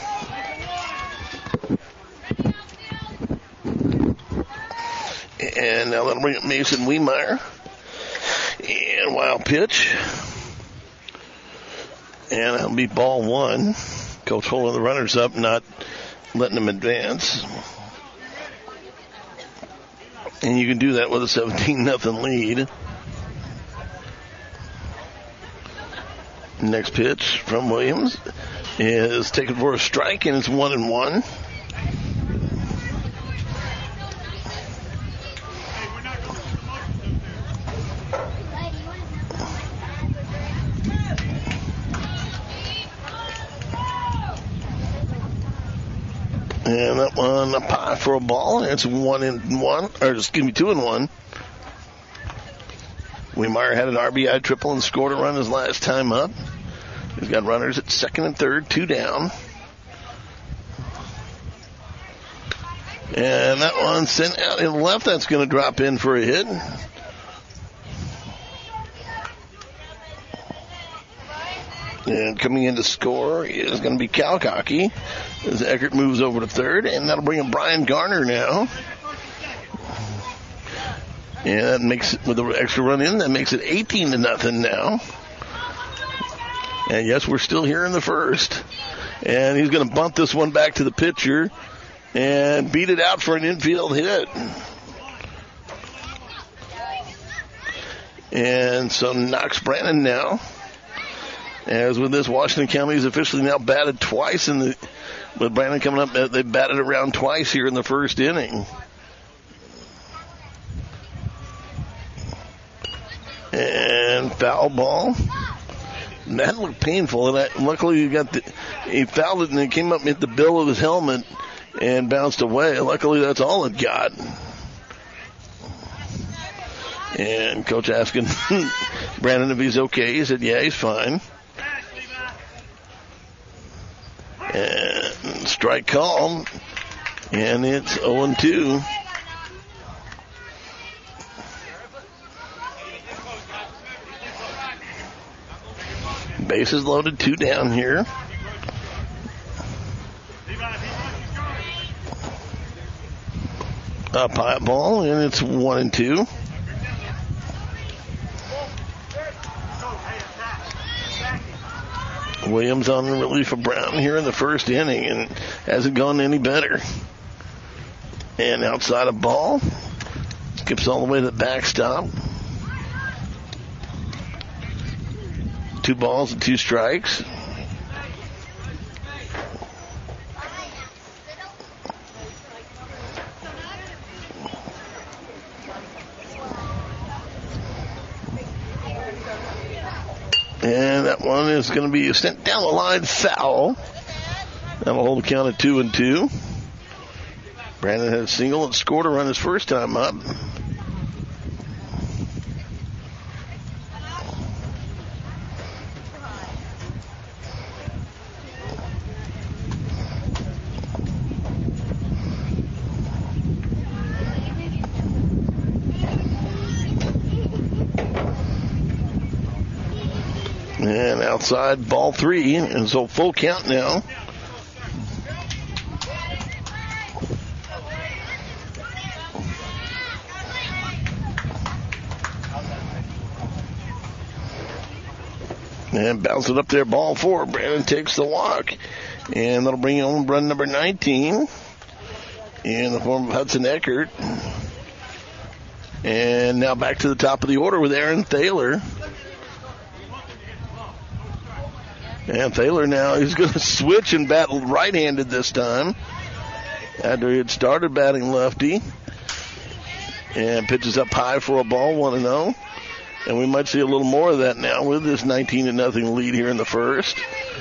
And now that'll bring up Mason Wiemeyer. And wild pitch. And that'll be ball 1. Coach holding the runners up, not letting them advance. And you can do that with a 17-0 lead. Next pitch from Williams is taken for a strike, and it's 1-1. And that one a pie for a ball. It's 1-1, or excuse me, 2-1. Wiemeyer had an RBI triple and scored a run his last time up. He's got runners at second and third, 2 down. And that one sent out in left. That's going to drop in for a hit. And coming in to score is going to be Kalkaki as Eckert moves over to third, and that'll bring in Brian Garner now. And that makes it, with the extra run in, that makes it 18-0 now. And yes, we're still here in the first. And he's going to bunt this one back to the pitcher and beat it out for an infield hit. And so Knox Brannon now. As with this, Washington County is officially now batted twice with Brandon coming up. They batted around twice here in the first inning. And foul ball. That looked painful. And luckily he fouled it and it came up and hit the bill of his helmet and bounced away. Luckily that's all it got. And coach asking Brandon if he's okay. He said, yeah, he's fine. And strike call. And it's 0-2. Bases loaded, 2 down here. Up high ball, and it's 1-2. Williams on relief for Brown here in the first inning, and hasn't gone any better. And outside of ball, skips all the way to the backstop. 2 balls and 2 strikes. And that one is going to be sent down the line foul. That'll hold the count at 2-2. Brandon had a single and scored a run his first time up. And outside, ball 3, and so full count now. And bounce it up there, ball 4. Brandon takes the walk, and that'll bring on run number 19 in the form of Hudson Eckert. And now back to the top of the order with Aaron Thaler. And Thaler now, he's going to switch and bat right-handed this time after he had started batting lefty. And pitches up high for a ball, 1-0. And we might see a little more of that now with this 19-0 lead here in the first.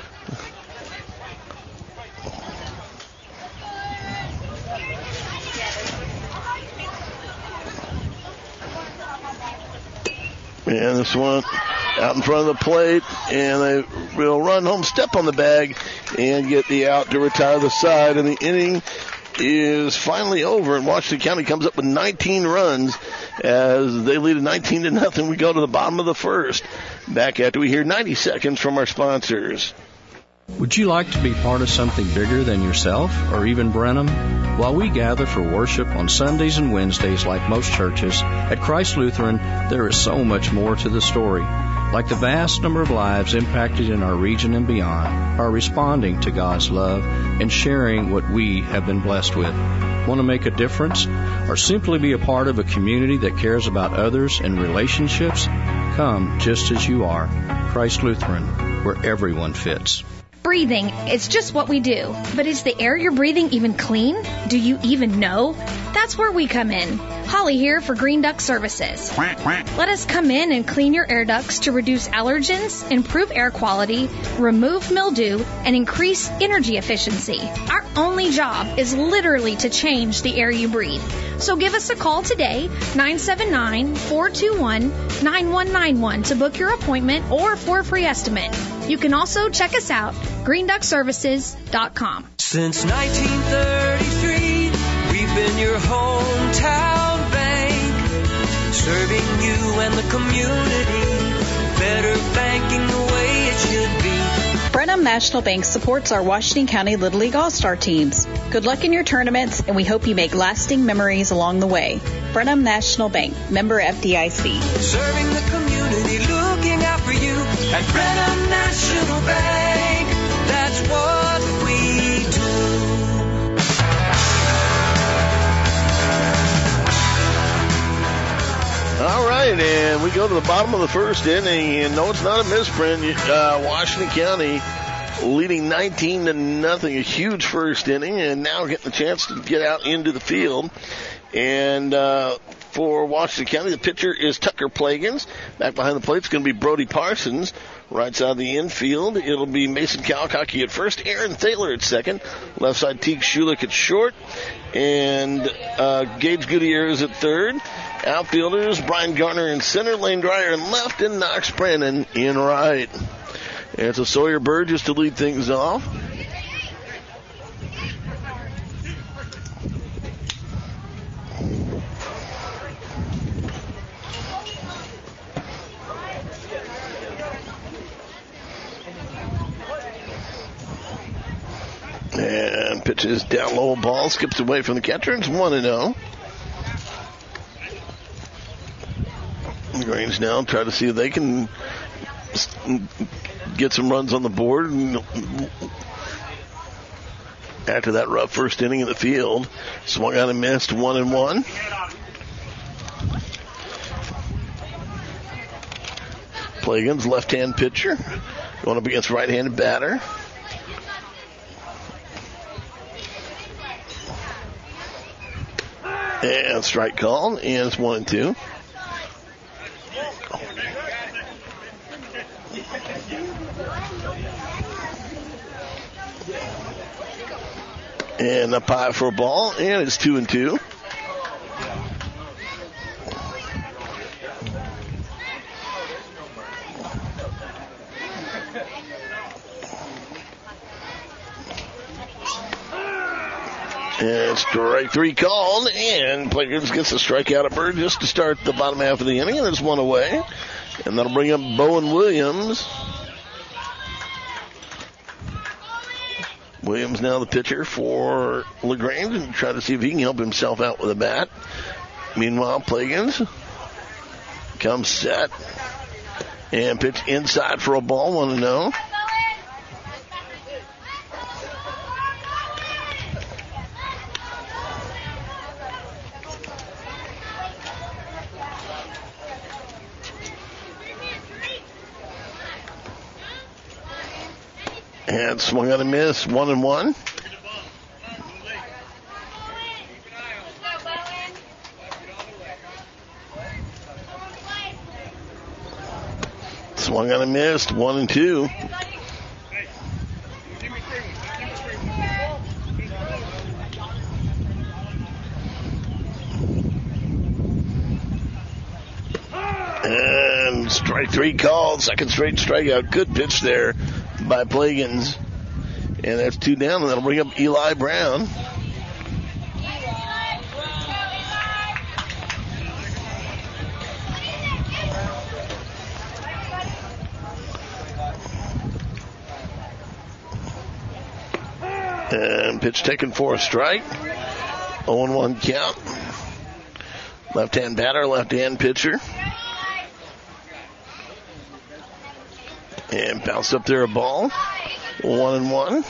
And this one out in front of the plate, and they will run home, step on the bag, and get the out to retire the side. And the inning is finally over, and Washington County comes up with 19 runs as they lead 19-0. We go to the bottom of the first. Back after we hear 90 seconds from our sponsors. Would you like to be part of something bigger than yourself or even Brenham? While we gather for worship on Sundays and Wednesdays like most churches, at Christ Lutheran there is so much more to the story. Like the vast number of lives impacted in our region and beyond are responding to God's love and sharing what we have been blessed with. Want to make a difference or simply be a part of a community that cares about others and relationships? Come just as you are. Christ Lutheran, where everyone fits. Breathing, it's just what we do. But is the air you're breathing even clean? Do you even know? That's where we come in. Holly here for Green Duct Services. Let us come in and clean your air ducts to reduce allergens, improve air quality, remove mildew, and increase energy efficiency. Our only job is literally to change the air you breathe. So give us a call today, 979-421-9191 to book your appointment or for a free estimate. You can also check us out, greenduckservices.com. Since 1933, we've been your hometown bank, serving you and the community, better banking the way it should be. Brenham National Bank supports our Washington County Little League All-Star teams. Good luck in your tournaments, and we hope you make lasting memories along the way. Brenham National Bank, member FDIC. Serving the community, looking out for you at Brenham National Bank. That's what we do. All right, and we go to the bottom of the first inning, and no, it's not a misprint. Washington County leading 19-0, a huge first inning, and now getting the chance to get out into the field. And for Washington County, the pitcher is Tucker Plagans. Back behind the plate, it's going to be Brody Parsons. Right side of the infield, it'll be Mason Kalkaki at first, Aaron Thaler at second. Left side, Teague Schulich at short, and Gage Gutierrez at third. Outfielders, Brian Garner in center, Lane Dreyer in left, and Knox Brennan in right. And it's a Sawyer Burgess to lead things off. And pitches down low, ball skips away from the catcher. It's 1-0. The Grange now try to see if they can get some runs on the board. And after that rough first inning in the field, swung on and missed, 1-1. Plagans, left-hand pitcher, going up against right-handed batter. And strike called, and it's 1-2. And up high for a ball, and it's 2-2. And strike 3 called, and Plagans gets a strikeout of Bird just to start the bottom half of the inning, and there's one away. And that'll bring up Bowen Williams. Williams now the pitcher for LaGrange, and try to see if he can help himself out with a bat. Meanwhile, Plagans comes set and pitch inside for a ball, 1-0. And swung on a miss, 1-1. Swung on a missed, 1-2. And strike 3 called, second straight strikeout. Good pitch there by Plagans. And that's 2 down, and that'll bring up Eli Brown. And pitch taken for a strike. 0-1 count. Left-hand batter, left-hand pitcher. And bounced up there a ball. 1-1.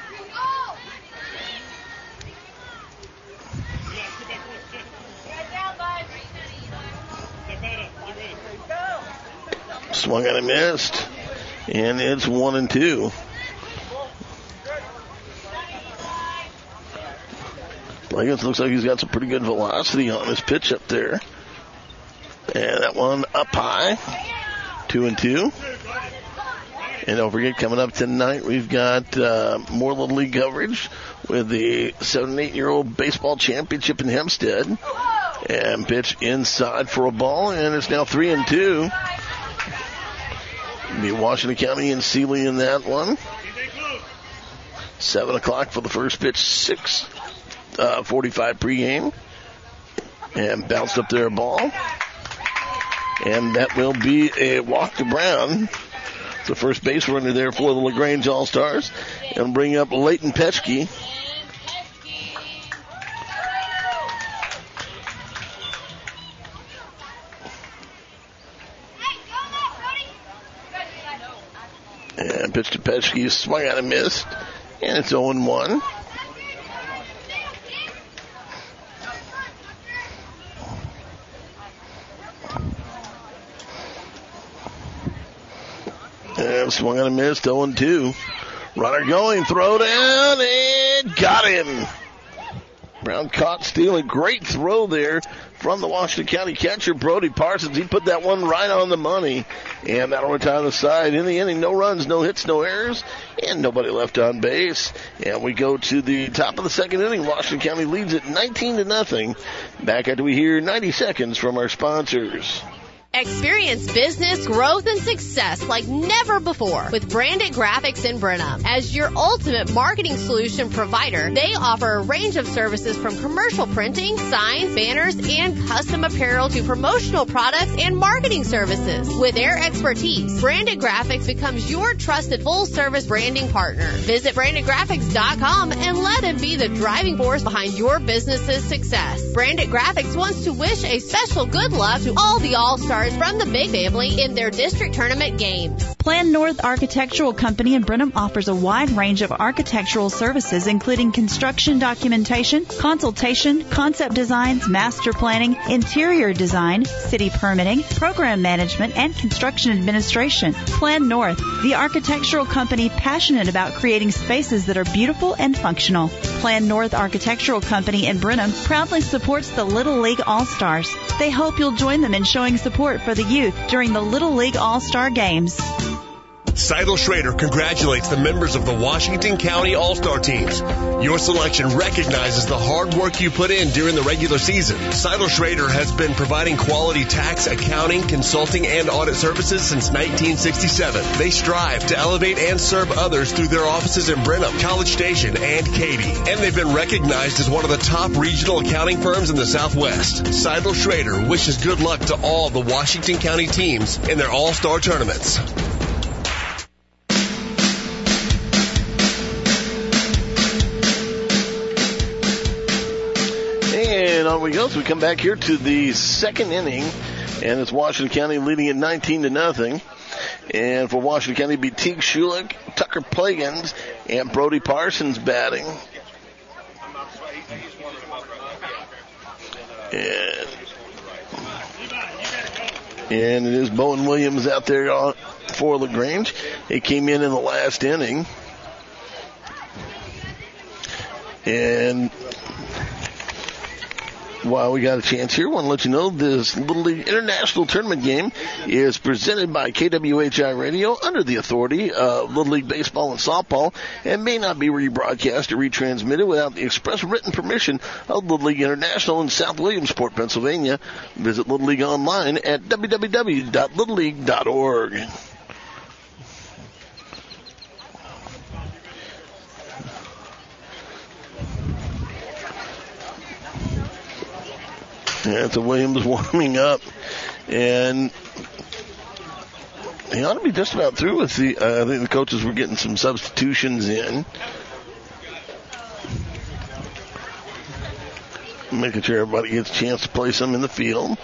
Swung on and missed. And it's 1-2. Plagans looks like he's got some pretty good velocity on his pitch up there. And that one up high. 2-2. And don't forget, coming up tonight, we've got more Little League coverage with the 7 and 8-year-old baseball championship in Hempstead. And pitch inside for a ball, and it's now 3-2. Be Washington County and Sealy in that one. 7 o'clock for the first pitch, 6:45 pregame. And bounced up there a ball. And that will be a walk to Brown. The first base runner there for the LaGrange All-Stars. And bring up Leighton Petschke. And pitch to Petschke, swung out and missed. And it's 0-1. And swung on and missed, 0-2. Runner going, throw down, and got him. Brown caught stealing. Great throw there from the Washington County catcher, Brody Parsons. He put that one right on the money, and that'll retire the side. In the inning, no runs, no hits, no errors, and nobody left on base. And we go to the top of the second inning. Washington County leads it 19-0. Back after we hear 90 seconds from our sponsors. Experience business growth and success like never before with Branded Graphics in Brenham. As your ultimate marketing solution provider, they offer a range of services from commercial printing, signs, banners, and custom apparel to promotional products and marketing services. With their expertise, Branded Graphics becomes your trusted full-service branding partner. Visit brandedgraphics.com and let them be the driving force behind your business's success. Branded Graphics wants to wish a special good luck to all the All-Stars All-Stars from the Big Family in their district tournament games. Plan North Architectural Company in Brenham offers a wide range of architectural services, including construction documentation, consultation, concept designs, master planning, interior design, city permitting, program management, and construction administration. Plan North, the architectural company passionate about creating spaces that are beautiful and functional. Plan North Architectural Company in Brenham proudly supports the Little League All-Stars. They hope you'll join them in showing support for the youth during the Little League All-Star Games. Seidel Schrader congratulates the members of the Washington County All-Star teams. Your selection recognizes the hard work you put in during the regular season. Seidel Schrader has been providing quality tax, accounting, consulting, and audit services since 1967. They strive to elevate and serve others through their offices in Brenham, College Station, and Katy. And they've been recognized as one of the top regional accounting firms in the Southwest. Seidel Schrader wishes good luck to all the Washington County teams in their All-Star tournaments. And on we go. So we come back here to the second inning, and it's Washington County leading at 19-0. And for Washington County, be Teague Schulich, Tucker Plagans, and Brody Parsons batting. And it is Bowen Williams out there for LaGrange. He came in the last inning. And while we got a chance here, I want to let you know this Little League International Tournament game is presented by KWHI Radio under the authority of Little League Baseball and Softball and may not be rebroadcast or retransmitted without the express written permission of Little League International in South Williamsport, Pennsylvania. Visit Little League online at www.littleleague.org. Yeah, it's a Williams warming up, and he ought to be just about through with I think the coaches were getting some substitutions in, making sure everybody gets a chance to play some in the field.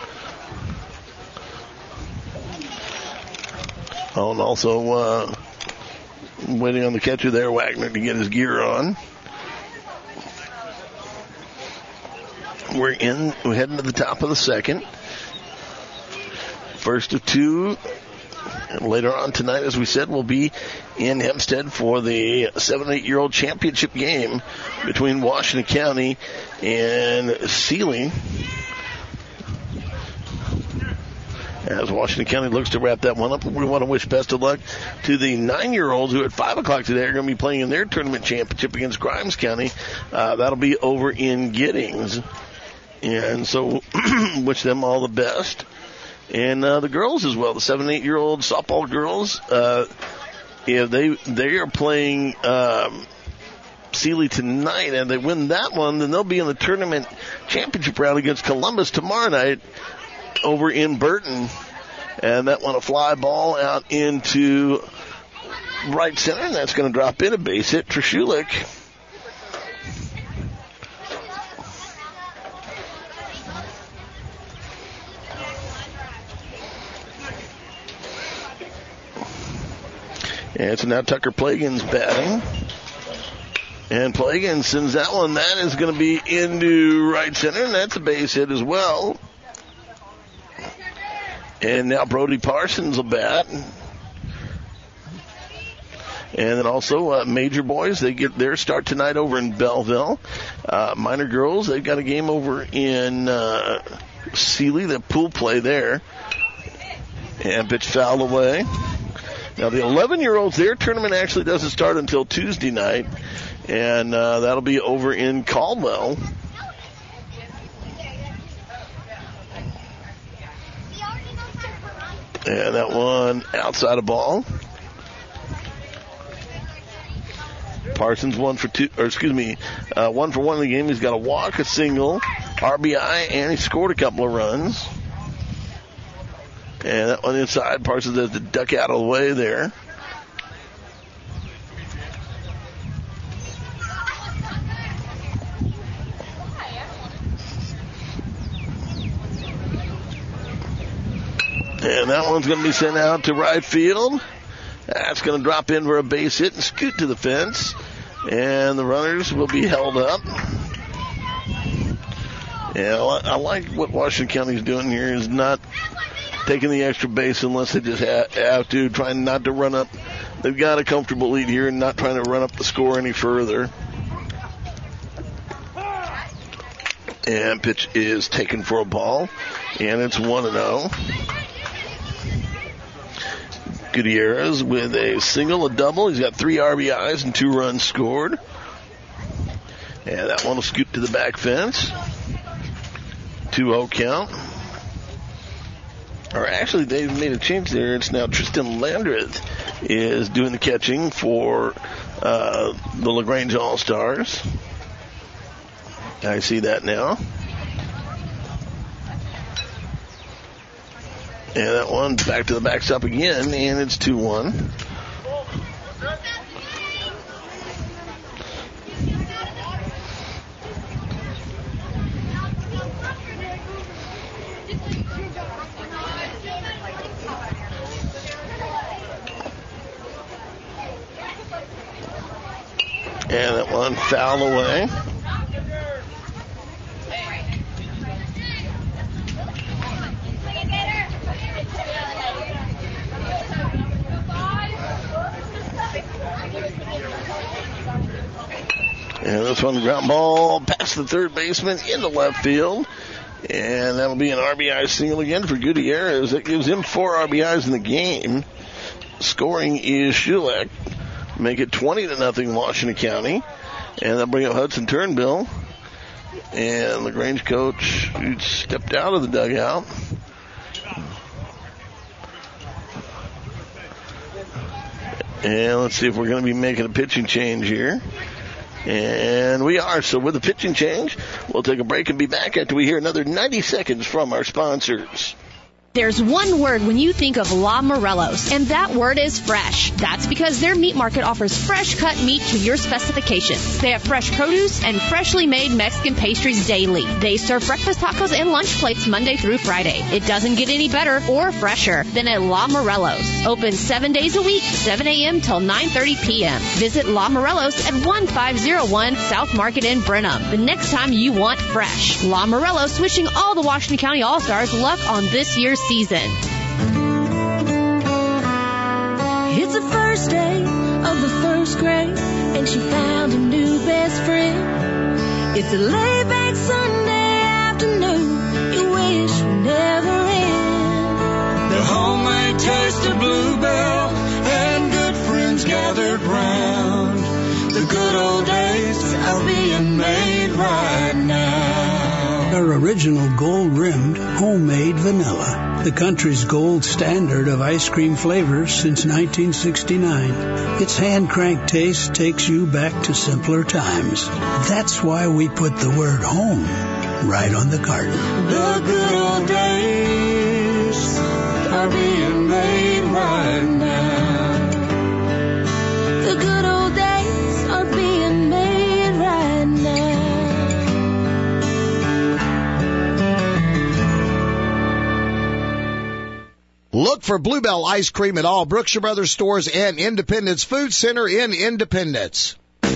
Oh, and also waiting on the catcher there, Wagner, to get his gear on. We're heading to the top of the second. First of two. And later on tonight, as we said, we'll be in Hempstead for the 7-8-year-old championship game between Washington County and Sealy. As Washington County looks to wrap that one up, we want to wish best of luck to the 9-year-olds who at 5 o'clock today are going to be playing in their tournament championship against Grimes County. That'll be over in Giddings. And so wish them all the best. And the girls as well, the 7-8-year-old softball girls, they are playing Sealy tonight, and they win that one, then they'll be in the tournament championship round against Columbus tomorrow night over in Burton. And that one, a fly ball out into right center, and that's going to drop in a base hit for Schulich. And so now Tucker Plagans batting. And Plagans sends that one. That is going to be into right center, and that's a base hit as well. And now Brody Parsons will bat. And then also Major Boys, they get their start tonight over in Belleville. Minor Girls, they've got a game over in Sealy, the pool play there. And pitch foul away. Now, the 11-year-olds, their tournament actually doesn't start until Tuesday night, and that'll be over in Caldwell. And that one outside of ball. Parsons 1 for 1 for 1 in the game. He's got a walk, a single, RBI, and he scored a couple of runs. And that one inside, Parsons has to duck out of the way there. that one's going to be sent out to right field. That's going to drop in for a base hit and scoot to the fence. And the runners will be held up. Yeah, I like what Washington County's doing here is not taking the extra base unless they just have to, trying not to run up. They've got a comfortable lead here and not trying to run up the score any further. And pitch is taken for a ball, and it's 1-0. Gutierrez with a single, a double. He's got 3 RBIs and 2 runs scored. And that one will scoot to the back fence. 2-0 count. Or actually, they've made a change there. It's now Tristan Landreth is doing the catching for the LaGrange All-Stars. I see that now. And that one back to the backstop again, and it's 2-1. And that one foul away. And this one ground ball past the third baseman into left field. And that'll be an RBI single again for Gutierrez. That gives him 4 RBIs in the game. Scoring is Schulek. Make it 20-0 Washington County. And they'll bring up Hudson Turnbull. And LaGrange coach who stepped out of the dugout. And let's see if we're going to be making a pitching change here. And we are. So with the pitching change, we'll take a break and be back after we hear another 90 seconds from our sponsors. There's one word when you think of La Morelos, and that word is fresh. That's because their meat market offers fresh-cut meat to your specifications. They have fresh produce and freshly made Mexican pastries daily. They serve breakfast tacos and lunch plates Monday through Friday. It doesn't get any better or fresher than at La Morelos. Open 7 days a week, 7 a.m. till 9:30 p.m. Visit La Morelos at 1501 South Market in Brenham. The next time you want fresh. La Morelos wishing all the Washington County All-Stars luck on this year's season. It's the first day of the first grade, and she found a new best friend. It's a laid-back Sunday afternoon you wish would never end. The homemade taste of Bluebell and good friends gathered round. The good old days are being made right now. Our original gold-rimmed homemade vanilla. The country's gold standard of ice cream flavors since 1969. Its hand-cranked taste takes you back to simpler times. That's why we put the word home right on the carton. The good old days are being made right now. The good old days are being made right now. Look for Bluebell ice cream at all Brookshire Brothers stores and Independence Food Center in Independence.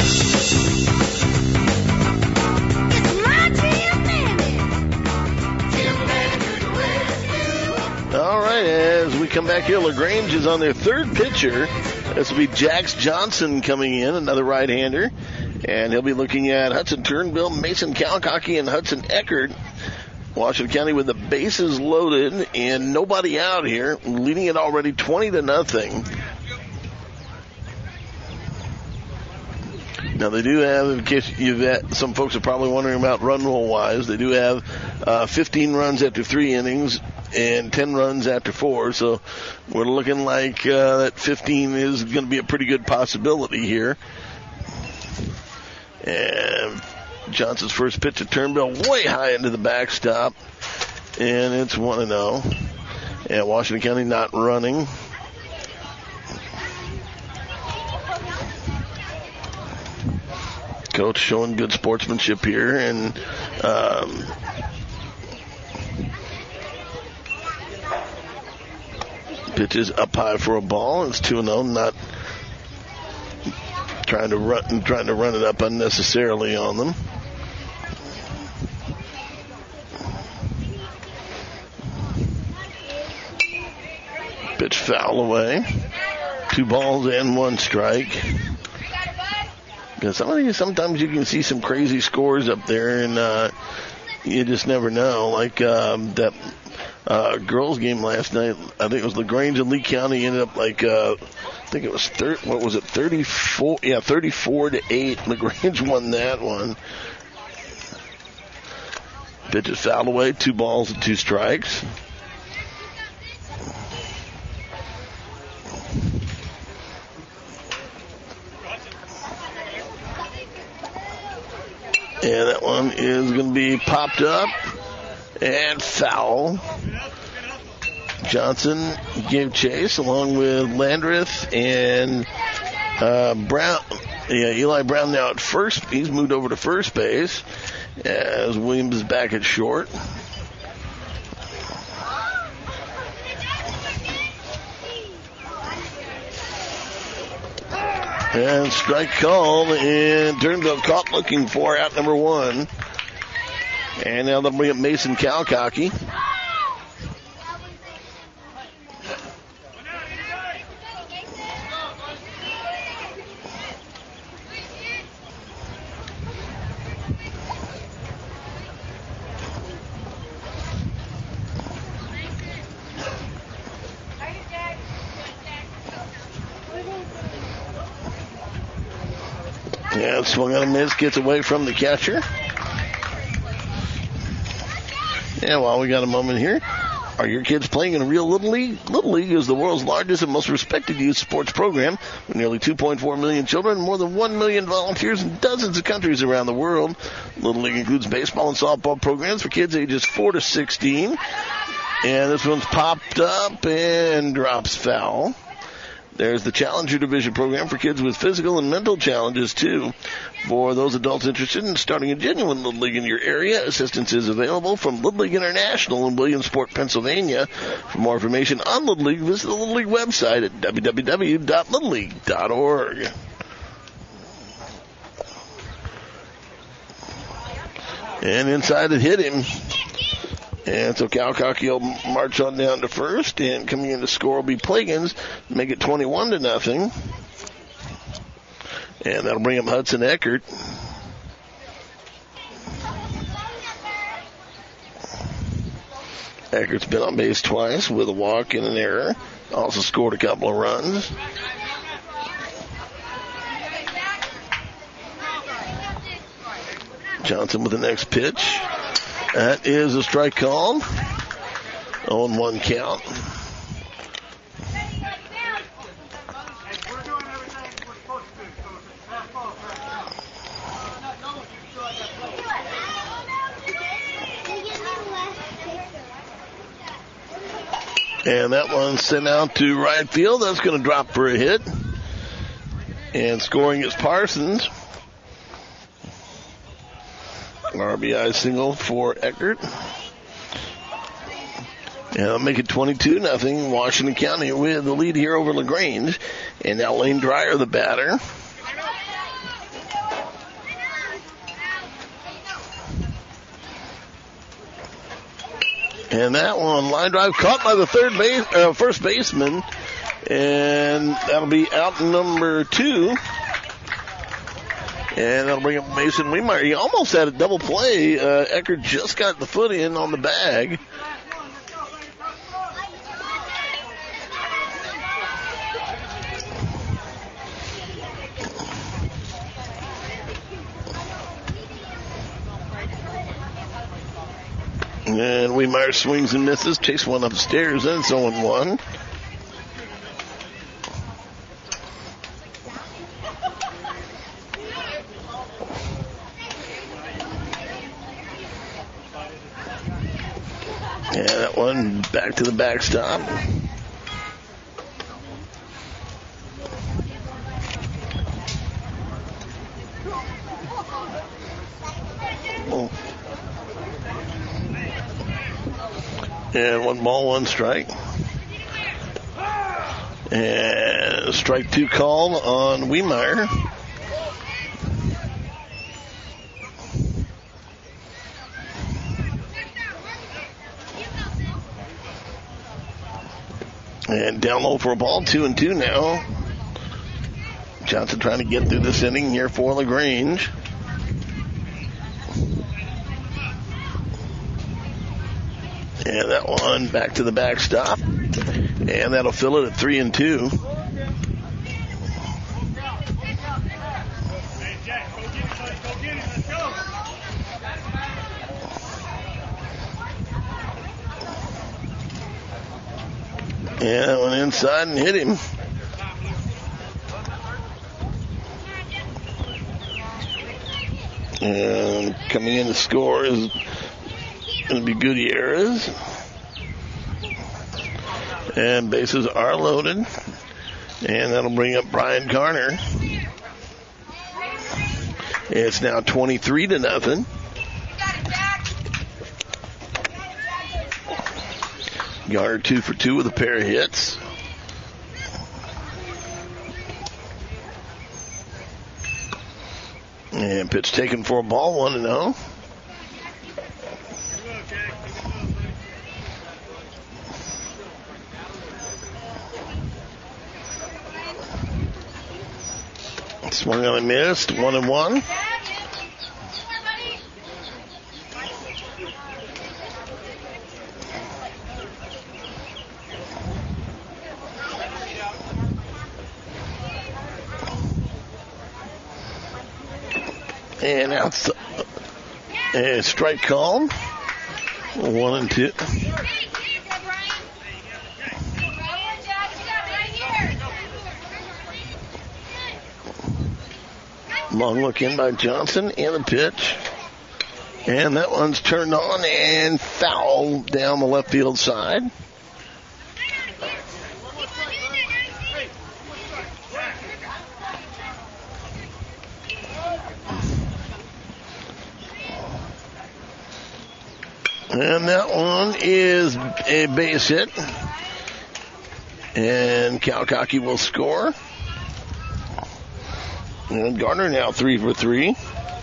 All right, as we come back here, LaGrange is on their third pitcher. This will be Jax Johnson coming in, another right-hander. And he'll be looking at Hudson Turnbull, Mason Kalkaki, and Hudson Eckert. Washington County with the bases loaded and nobody out here, leading it already 20-0. Now they do have, in case some folks are probably wondering about run roll wise, they do have 15 runs after 3 innings and 10 runs after 4. So we're looking like that 15 is going to be a pretty good possibility here. And Johnson's first pitch to Turnbull way high into the backstop. And it's 1-0. And Washington County not running. Coach showing good sportsmanship here. And Pitches up high for a ball. It's 2-0, not trying to run it up unnecessarily on them. Pitch foul away. 2 balls and 1 strike. Because sometimes you can see some crazy scores up there, and you just never know. Like that girls game last night, I think it was LaGrange and Lee County ended up like I think it was 34. Yeah, 34-8. LaGrange won that one. Pitch is fouled away. 2 balls and 2 strikes. And that one is going to be popped up and foul. Johnson gave chase along with Landreth and Brown. Yeah, Eli Brown now at first. He's moved over to first base as Williams is back at short. And strike called, and turns out caught looking for out number 1. And now they'll bring up Mason Calcocky. Yeah, swung on a miss, gets away from the catcher. Yeah, while we got a moment here, are your kids playing in a real Little League? Little League is the world's largest and most respected youth sports program with nearly 2.4 million children and more than 1 million volunteers in dozens of countries around the world. Little League includes baseball and softball programs for kids ages 4 to 16. And this one's popped up and drops foul. There's the Challenger Division program for kids with physical and mental challenges, too. For those adults interested in starting a genuine Little League in your area, assistance is available from Little League International in Williamsport, Pennsylvania. For more information on Little League, visit the Little League website at www.littleleague.org. And inside it hit him. And so Calcocky will march on down to first, and coming in to score will be Plagans, make it 21-0. And that'll bring up Hudson Eckert. Eckert's been on base twice with a walk and an error. Also scored a couple of runs. Johnson with the next pitch. That is a strike called. 0-1 count. And that one's sent out to right field. That's going to drop for a hit. And scoring is Parsons. RBI single for Eckert. And I'll make it 22-0. Washington County with the lead here over LaGrange. And now Lane Dreyer, the batter. And that one, line drive caught by the first baseman. And that'll be out number 2. And that'll bring up Mason Wiemeyer. He almost had a double play. Eckert just got the foot in on the bag. And Wiemeyer swings and misses. Chase one upstairs, and it's 0-1. Yeah, that one back to the backstop. Oh. And 1 ball, 1 strike. And strike 2 called on Wiemeyer. And down low for a ball, 2-2 now. Johnson trying to get through this inning here for LaGrange. And that one back to the backstop. And that'll fill it at 3-2. And that went inside and hit him. And coming in to score is going to be Gutierrez. And bases are loaded. And that'll bring up Brian Garner. It's now 23-0. Garner 2 for 2 with a pair of hits. And pitch taken for a ball, 1-0. Swung on and missed, 1-1. And out, and strike called. 1-2. Long look in by Johnson and the pitch. And that one's turned on and foul down the left field side. And that one is a base hit. And Kalkaki will score. And Gardner now 3 for 3.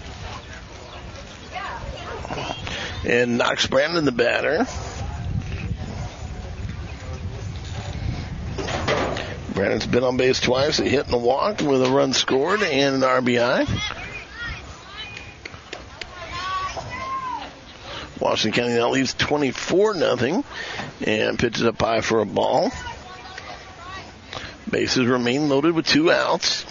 And Knox Brandon the batter. Brandon's been on base twice, a hit and a walk with a run scored and an RBI. Washington County now leads 24-0 and pitches up high for a ball. Bases remain loaded with 2 outs.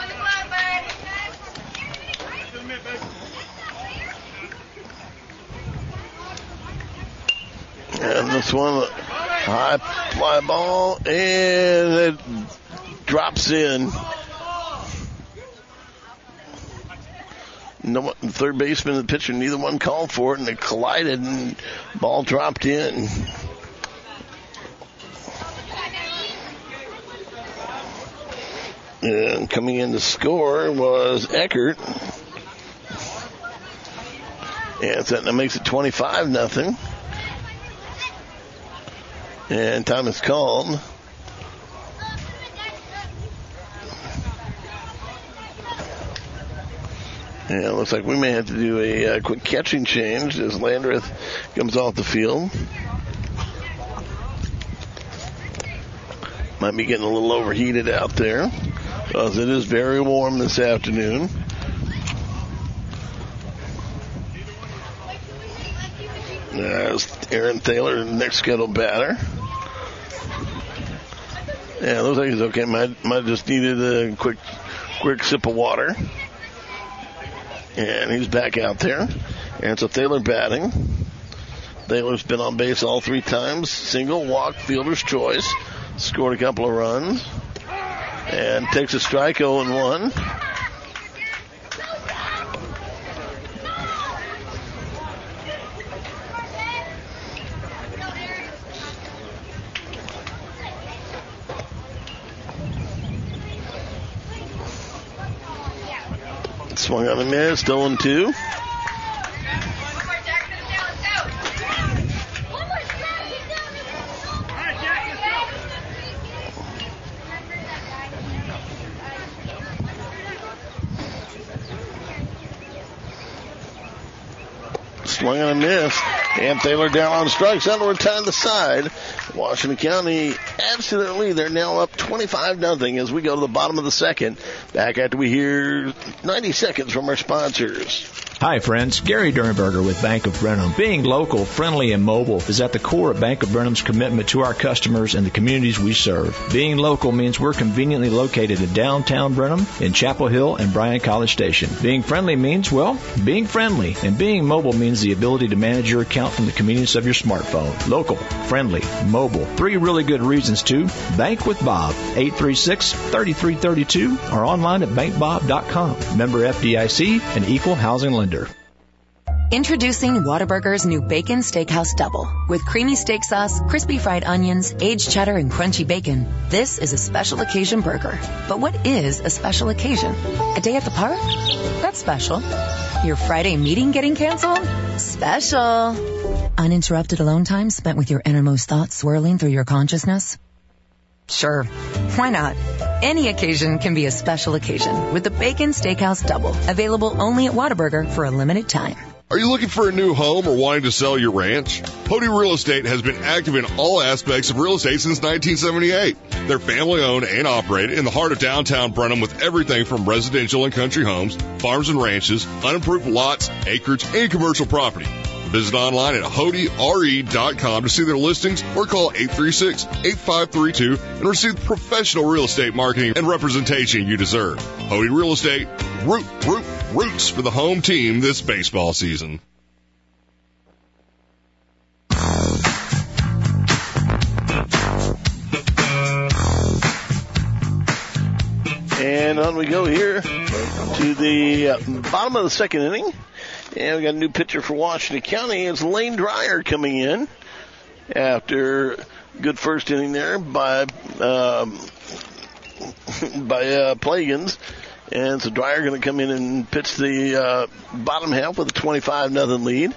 And this one, high fly ball, and it drops in. No, third baseman and the pitcher, neither one called for it, and they collided, and ball dropped in. And coming in to score was Eckert. And so that makes it 25-0. And time is called. And it looks like we may have to do a quick catching change as Landreth comes off the field. Might be getting a little overheated out there because it is very warm this afternoon. There's Aaron Thaler, next scheduled batter. Yeah, it looks like he's okay. Might just needed a quick sip of water. And he's back out there. And so Thaler batting. Thaler's been on base all 3 times. Single, walk, fielder's choice. Scored a couple of runs. And takes a strike, 0-1. Swung on and missed, 0-2. Swung and a miss. And Thaler down on strikes. That'll retire the side. Washington County adds to their lead. They're now up 25-0 as we go to the bottom of the second. Back after we hear 90 seconds from our sponsors. Hi, friends. Gary Dernberger with Bank of Brenham. Being local, friendly, and mobile is at the core of Bank of Brenham's commitment to our customers and the communities we serve. Being local means we're conveniently located in downtown Brenham, in Chapel Hill, and Bryan College Station. Being friendly means, well, being friendly. And being mobile means the ability to manage your account from the convenience of your smartphone. Local, friendly, mobile. 3 really good reasons to bank with Bob. 836-3332 or online at bankbob.com. Member FDIC, an equal housing lender. Introducing Whataburger's new Bacon Steakhouse Double. With creamy steak sauce, crispy fried onions, aged cheddar, and crunchy bacon, this is a special occasion burger. But what is a special occasion? A day at the park? That's special. Your Friday meeting getting canceled? Special. Uninterrupted alone time spent with your innermost thoughts swirling through your consciousness? Sure. Why not? Any occasion can be a special occasion with the Bacon Steakhouse Double. Available only at Whataburger for a limited time. Are you looking for a new home or wanting to sell your ranch? Hody Real Estate has been active in all aspects of real estate since 1978. They're family-owned and operated in the heart of downtown Brenham with everything from residential and country homes, farms and ranches, unimproved lots, acreage, and commercial property. Visit online at HodyRE.com to see their listings or call 836-8532 and receive the professional real estate marketing and representation you deserve. Hody Real Estate, roots for the home team this baseball season. And on we go here to the bottom of the second inning. And we got a new pitcher for Washington County. It's Lane Dreyer coming in after a good first inning there by Plagans. And so Dreyer going to come in and pitch the bottom half with a 25-0 lead.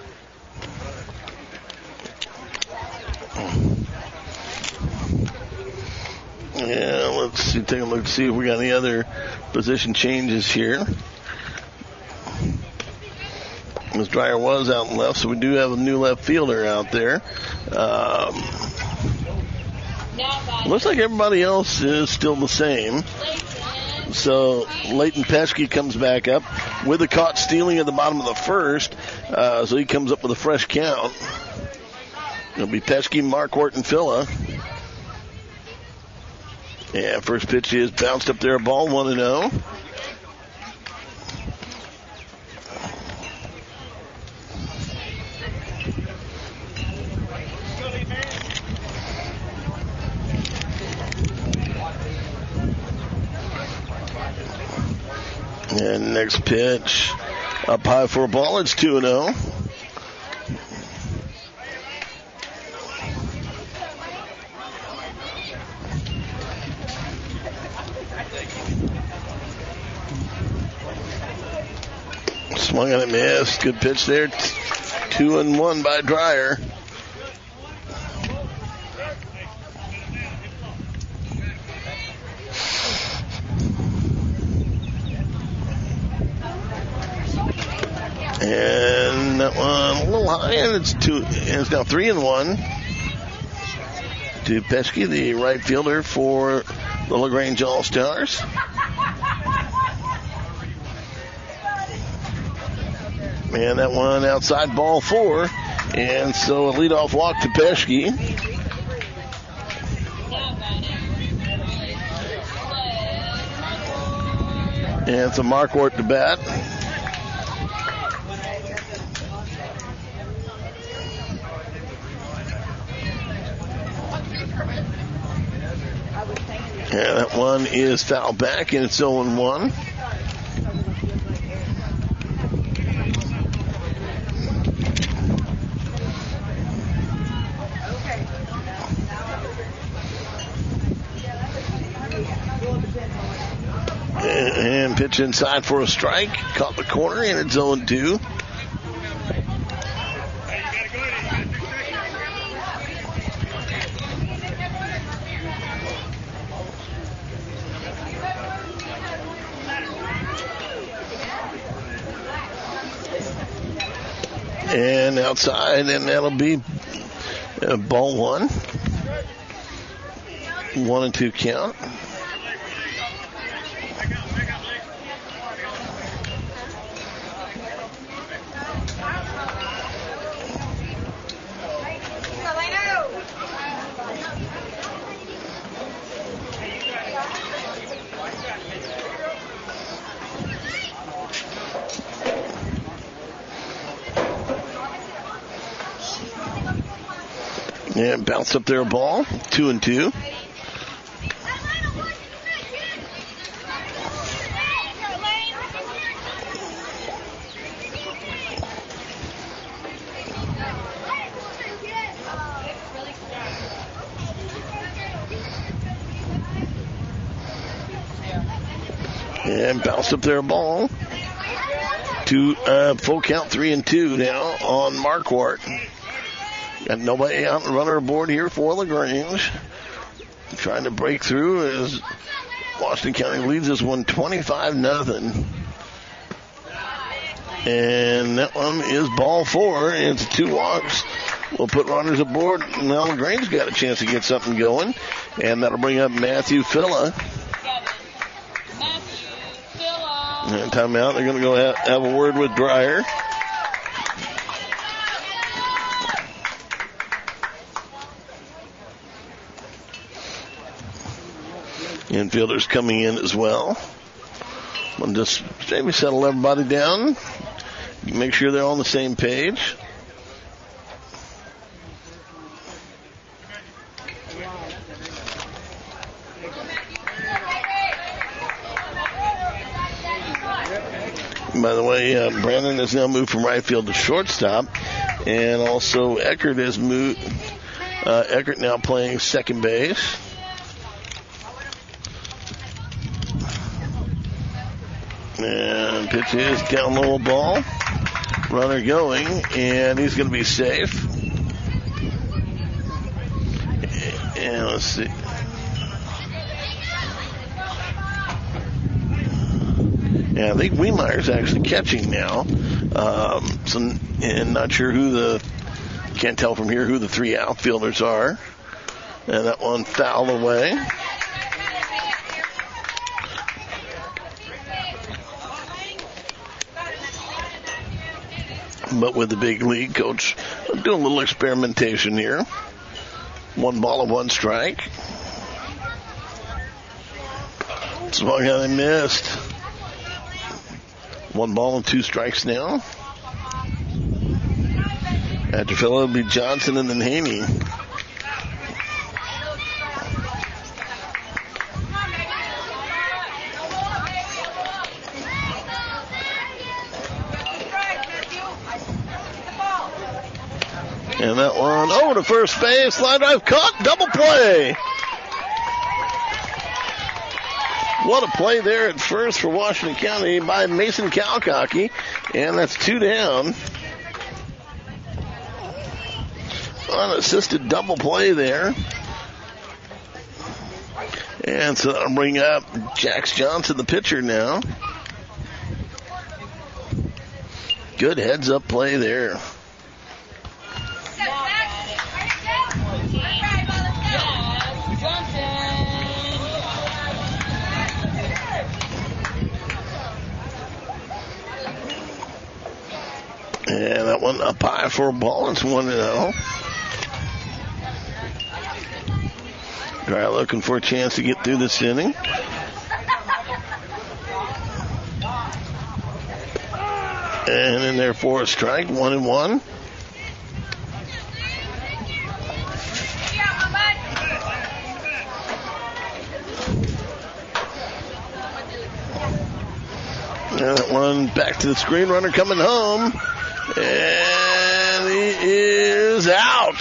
Yeah, let's see, take a look to see if we got any other position changes here. Ms. Dreyer was out and left, so we do have a new left fielder out there. Looks like everybody else is still the same. So Leighton Pesky comes back up with a caught stealing at the bottom of the first. So he comes up with a fresh count. It'll be Pesky, Marquardt, and Filla. Yeah, first pitch is bounced up there, a ball 1-0. And next pitch, up high for a ball. It's 2-0. Swung and a miss. Good pitch there. 2-1 by Dreyer. And that one a little high, and it's now 3-1 to Pesky, the right fielder for the LaGrange All-Stars. And that one outside, ball 4. And so a leadoff walk to Pesky. And it's a Marquardt to bat. And that one is foul back, and it's 0-1. And pitch inside for a strike. Caught the corner, and it's 0-2. And outside, and that'll be ball 1. 1-2 count. And bounce up their ball. 2-2. And bounce up their ball. Full count 3-2 now on Marquardt. Got nobody out and runner aboard here for LaGrange. Trying to break through as Washington County leads this one 25-0. And that one is ball 4. It's 2 walks. We'll put runners aboard. Now LaGrange's got a chance to get something going. And that'll bring up Matthew Filla. And timeout. They're going to go have a word with Dreyer. Infielders coming in as well. We'll just maybe settle everybody down. Make sure they're on the same page. By the way, Brandon has now moved from right field to shortstop. And also Eckert has moved. Eckert now playing second base. And pitch is down low ball. Runner going, and he's going to be safe. And let's see. Yeah, I think Wiemeyer's actually catching now. And not sure can't tell from here who the 3 outfielders are. And that one fouled away. But with the big league coach, I'm doing a little experimentation here. 1 ball and 1 strike. Swung out and missed. 1 ball and 2 strikes now. After Phil, it'll be Johnson and then Haney. And that one over to first base. Line drive caught. Double play. What a play there at first for Washington County by Mason Calcocky. And that's 2 down. Unassisted double play there. And so that'll bring up Jax Johnson, the pitcher now. Good heads-up play there. And that one up high for a ball. It's 1-0. Dry looking for a chance to get through this inning. And in there for a strike. 1-1. And that one back to the screen. Runner coming home. And he is out.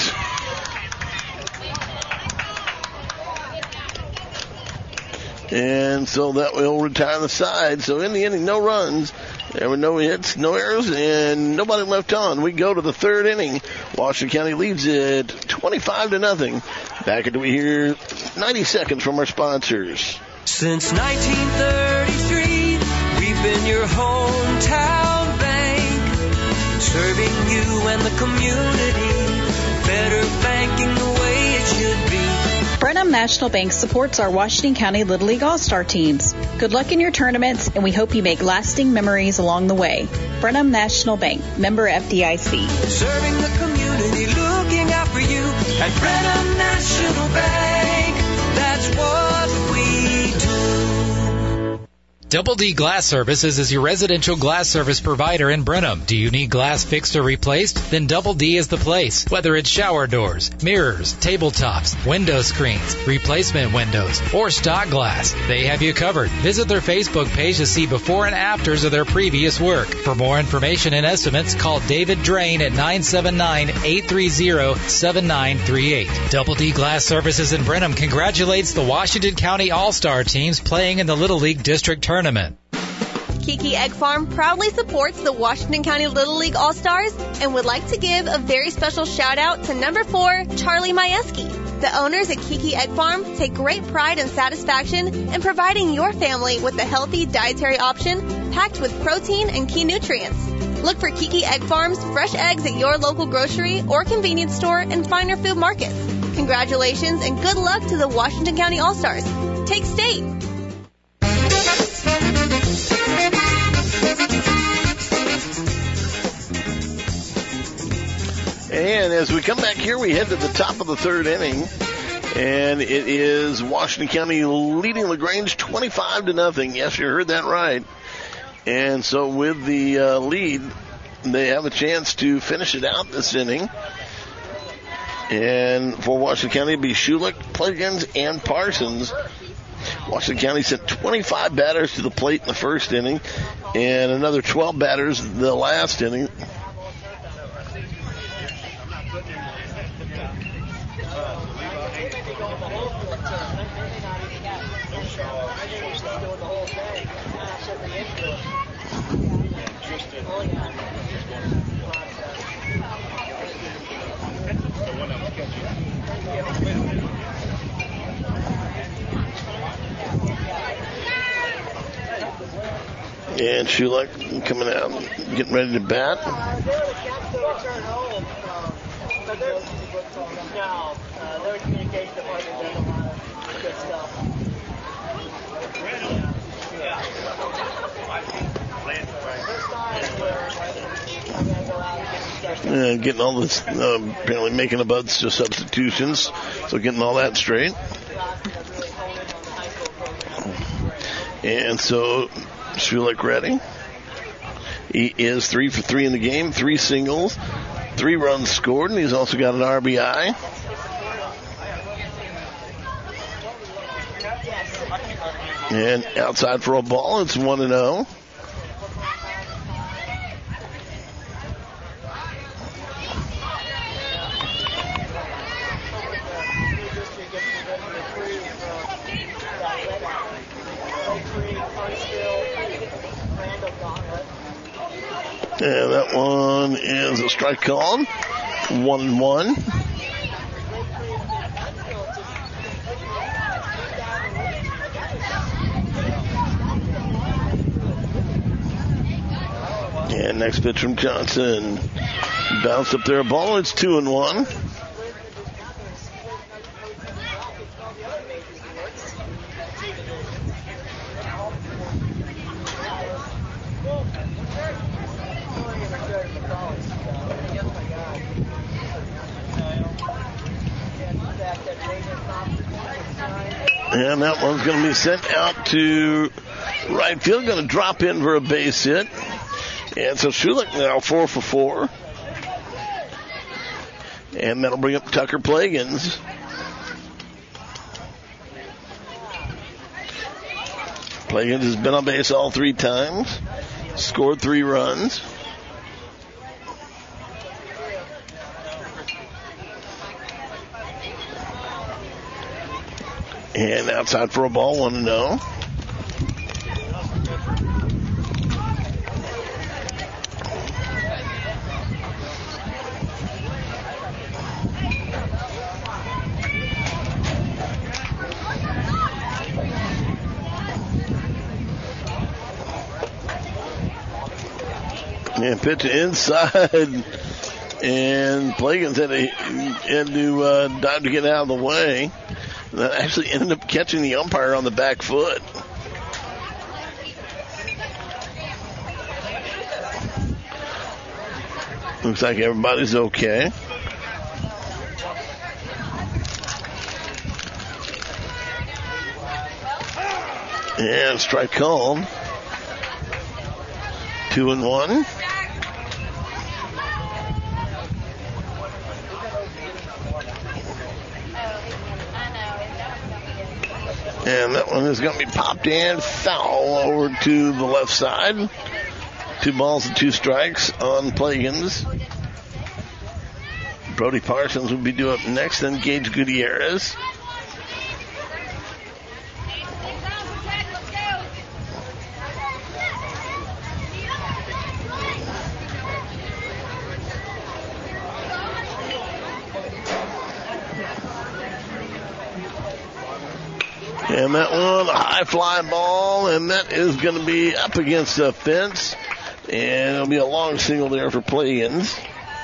And so that will retire the side. So in the inning, no runs. There were no hits, no errors, and nobody left on. We go to the 3rd inning. Washington County leads it 25-0. Back until we hear 90 seconds from our sponsors. Since 1933, we've been your hometown bank. serving you and the community, better banking the way it should be. Brenham National Bank supports our Washington County Little League All-Star teams. Good luck in your tournaments, and we hope you make lasting memories along the way. Brenham National Bank, member FDIC. Serving the community, looking out for you at Brenham National Bank. That's what we do. Double D Glass Services is your residential glass service provider in Brenham. Do you need glass fixed or replaced? Then Double D is the place. Whether it's shower doors, mirrors, tabletops, window screens, replacement windows, or stock glass, they have you covered. Visit their Facebook page to see before and afters of their previous work. For more information and estimates, call David Drain at 979-830-7938. Double D Glass Services in Brenham congratulates the Washington County All-Star teams playing in the Little League District Tournament. Kiki Egg Farm proudly supports the Washington County Little League All-Stars and would like to give a very special shout out to number 4, Charlie Majewski. The owners at Kiki Egg Farm take great pride and satisfaction in providing your family with a healthy dietary option packed with protein and key nutrients. Look for Kiki Egg Farm's fresh eggs at your local grocery or convenience store and finer food markets. Congratulations and good luck to the Washington County All-Stars. Take state. And as we come back here, we head to the top of the third inning, and it is Washington County leading LaGrange 25-0. Yes, you heard that right. And so with the lead, they have a chance to finish it out this inning. And for Washington County, it'll be Schulich, Pliggins, and Parsons. Washington County sent 25 batters to the plate in the first inning and another 12 batters in the last inning. And Schulich coming out, getting ready to bat. And getting all this, apparently making a bunch of substitutions, so getting all that straight. And so Schulich ready. He is 3 for 3 in the game, 3 singles, 3 runs scored, and he's also got an RBI. And outside for a ball, it's 1-0. And that one is a strike called. 1-1. And next pitch from Johnson. Bounced up there a ball. It's 2-1. And that one's going to be sent out to right field. Going to drop in for a base hit. And so Schulich now 4 for 4. And that'll bring up Tucker Pliggins. Pliggins has been on base all 3 times. Scored 3 runs. And outside for a ball, 1-0. And pitch inside. And Plagans had to dive to get out of the way. That actually ended up catching the umpire on the back foot. Looks like everybody's okay. And strike called. 2-1. And that one is going to be popped in, foul over to the left side. 2 balls and 2 strikes on Plagans. Brody Parsons will be due up next, then Gage Gutierrez. And that one, a high fly ball, and that is going to be up against the fence. And it'll be a long single there for Plagans.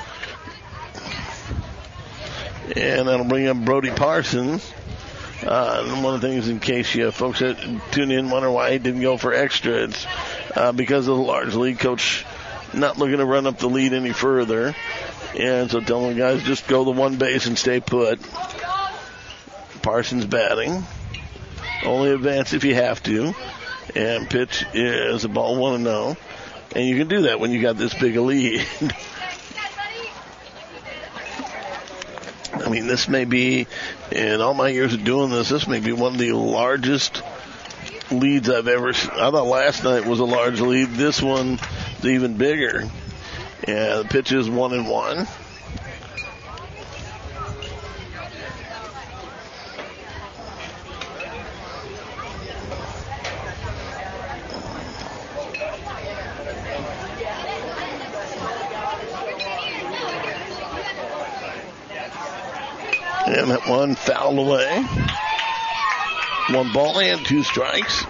And that'll bring up Brody Parsons. And one of the things, in case you folks that tune in wonder why he didn't go for extra, it's because of the large lead. Coach not looking to run up the lead any further. And so telling the guys just go the one base and stay put. Parsons batting. Only advance if you have to. And pitch is a ball 1-0. And you can do that when you got this big a lead. I mean, this may be, in all my years of doing this may be one of the largest leads I've ever seen. I thought last night was a large lead. This one is even bigger. Yeah, the pitch is 1-1. And that one fouled away. 1 ball and 2 strikes.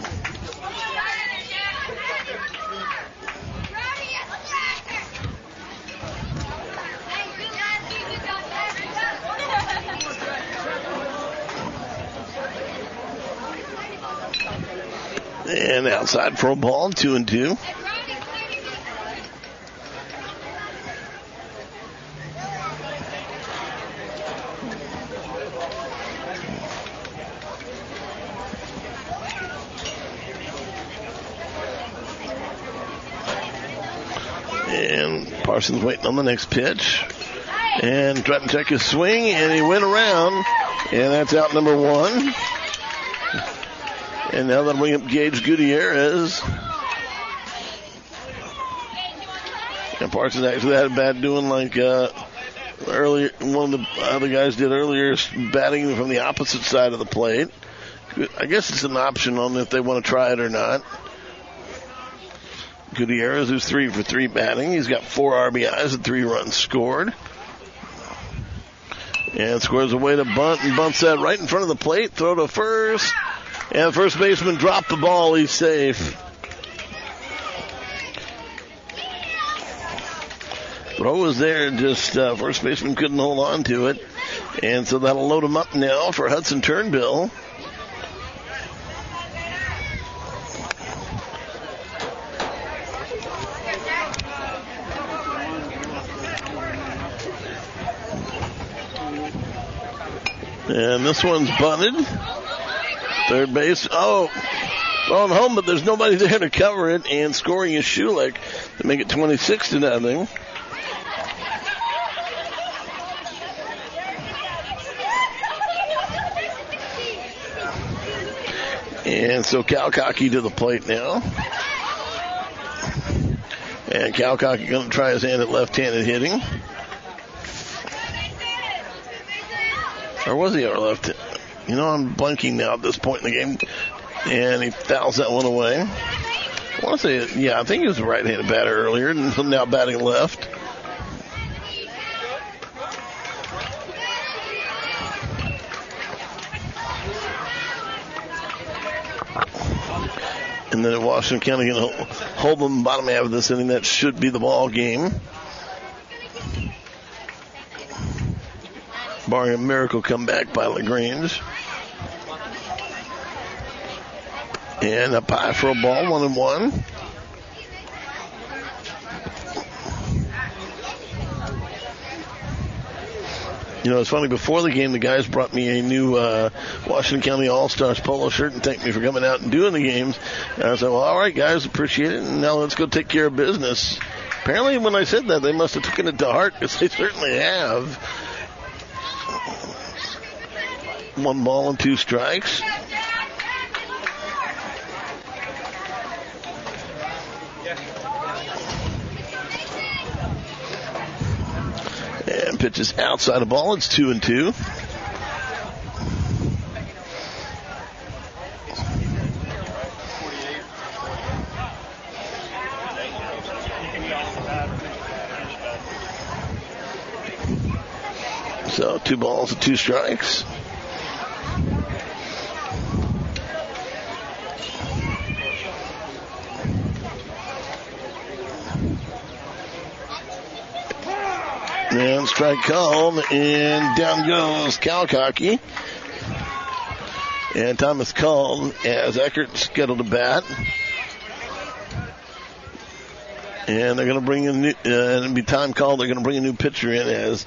And outside for a ball, 2-2. And Parsons waiting on the next pitch. And trying to check his swing, and he went around. And that's out number 1. And now that'll bring up Gage Gutierrez. And Parsons actually had a bat doing like earlier, one of the other guys did earlier, batting from the opposite side of the plate. I guess it's an option on if they want to try it or not. Gutierrez, who's 3 for 3 batting. He's got 4 RBIs and 3 runs scored. And scores away to bunt and bunts that right in front of the plate. Throw to first. And the first baseman dropped the ball. He's safe. Throw was there, just first baseman couldn't hold on to it. And so that'll load him up now for Hudson Turnbull. And this one's bunted. Third base. Oh, on home, but there's nobody there to cover it. And scoring is Schulich to make it 26-0. And so Calcocky to the plate now. And Calcocky going to try his hand at left-handed hitting. Or was he our left? You know, I'm blanking now at this point in the game. And he fouls that one away. I want to say, yeah, I think he was a right-handed batter earlier, and now batting left. And then Washington County going to hold them bottom half of this inning. That should be the ball game. Barring a miracle comeback by LaGrange. And up high for a ball, 1-1. You know, it's funny, before the game, the guys brought me a new Washington County All-Stars polo shirt and thanked me for coming out and doing the games. And I said, well, all right, guys, appreciate it, and now let's go take care of business. Apparently, when I said that, they must have taken it to heart, because they certainly have. 1 ball and 2 strikes. And pitches outside the ball. It's 2-2. So 2 balls and 2 strikes. And strike called, and down goes Calcocky. And time is called as Eckert scheduled to bat. And they're going to bring in, and it'll be time called, they're going to bring a new pitcher in as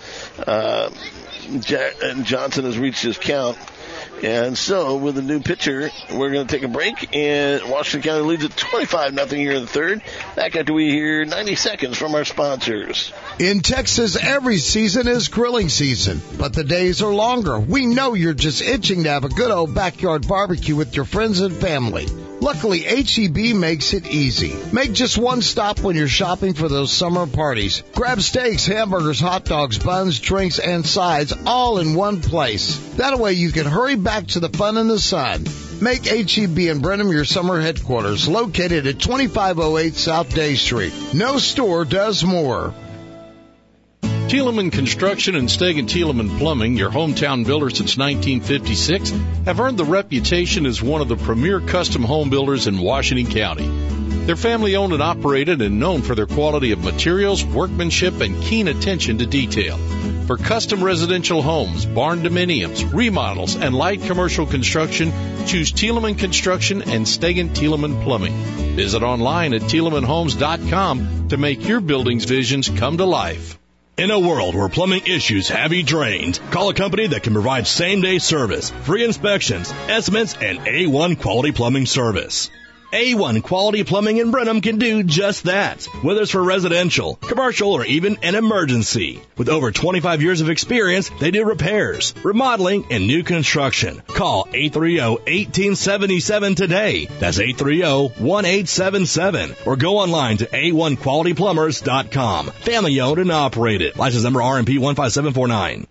Johnson has reached his count. And so, with the new pitcher, we're going to take a break, and Washington County leads at 25-0 here in the third. Back after we hear 90 seconds from our sponsors. In Texas, every season is grilling season, but the days are longer. We know you're just itching to have a good old backyard barbecue with your friends and family. Luckily, H-E-B makes it easy. Make just one stop when you're shopping for those summer parties. Grab steaks, hamburgers, hot dogs, buns, drinks, and sides all in one place. That way you can hurry back to the fun and the sun. Make H-E-B in Brenham your summer headquarters, located at 2508 South Day Street. No store does more. Thielemann Construction and Stegan Thielemann Plumbing, your hometown builder since 1956, have earned the reputation as one of the premier custom home builders in Washington County. They're family-owned and operated and known for their quality of materials, workmanship, and keen attention to detail. For custom residential homes, barn dominiums, remodels, and light commercial construction, choose Thielemann Construction and Stegan Thielemann Plumbing. Visit online at ThielemannHomes.com to make your building's visions come to life. In a world where plumbing issues have you drained, call a company that can provide same-day service, free inspections, estimates, and A1 quality plumbing service. A1 Quality Plumbing in Brenham can do just that, whether it's for residential, commercial, or even an emergency. With over 25 years of experience, they do repairs, remodeling, and new construction. Call 830-1877 today. That's 830-1877. Or go online to a1qualityplumbers.com. Family owned and operated. License number RMP 15749.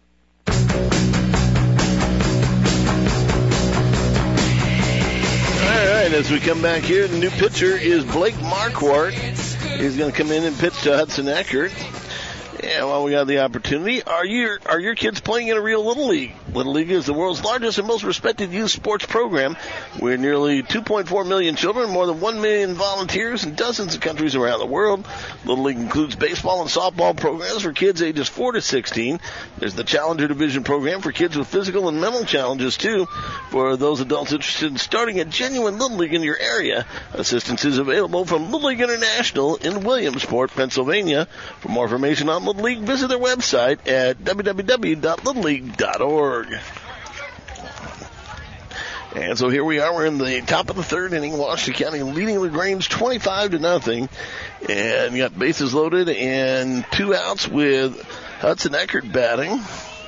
As we come back here, the new pitcher is Blake Marquardt. He's going to come in and pitch to Hudson Eckert. Yeah, well, we got the opportunity. Are your kids playing in a real Little League? Little League is the world's largest and most respected youth sports program, where nearly 2.4 million children, more than 1 million volunteers in dozens of countries around the world. Little League includes baseball and softball programs for kids ages 4 to 16. There's the Challenger Division program for kids with physical and mental challenges, too. For those adults interested in starting a genuine Little League in your area, assistance is available from Little League International in Williamsport, Pennsylvania. For more information on Little League, visit their website at www.littleleague.org. And so here we are. We're in the top of the third inning. Washington County leading LaGrange 25-0. And you got bases loaded and 2 outs with Hudson Eckert batting.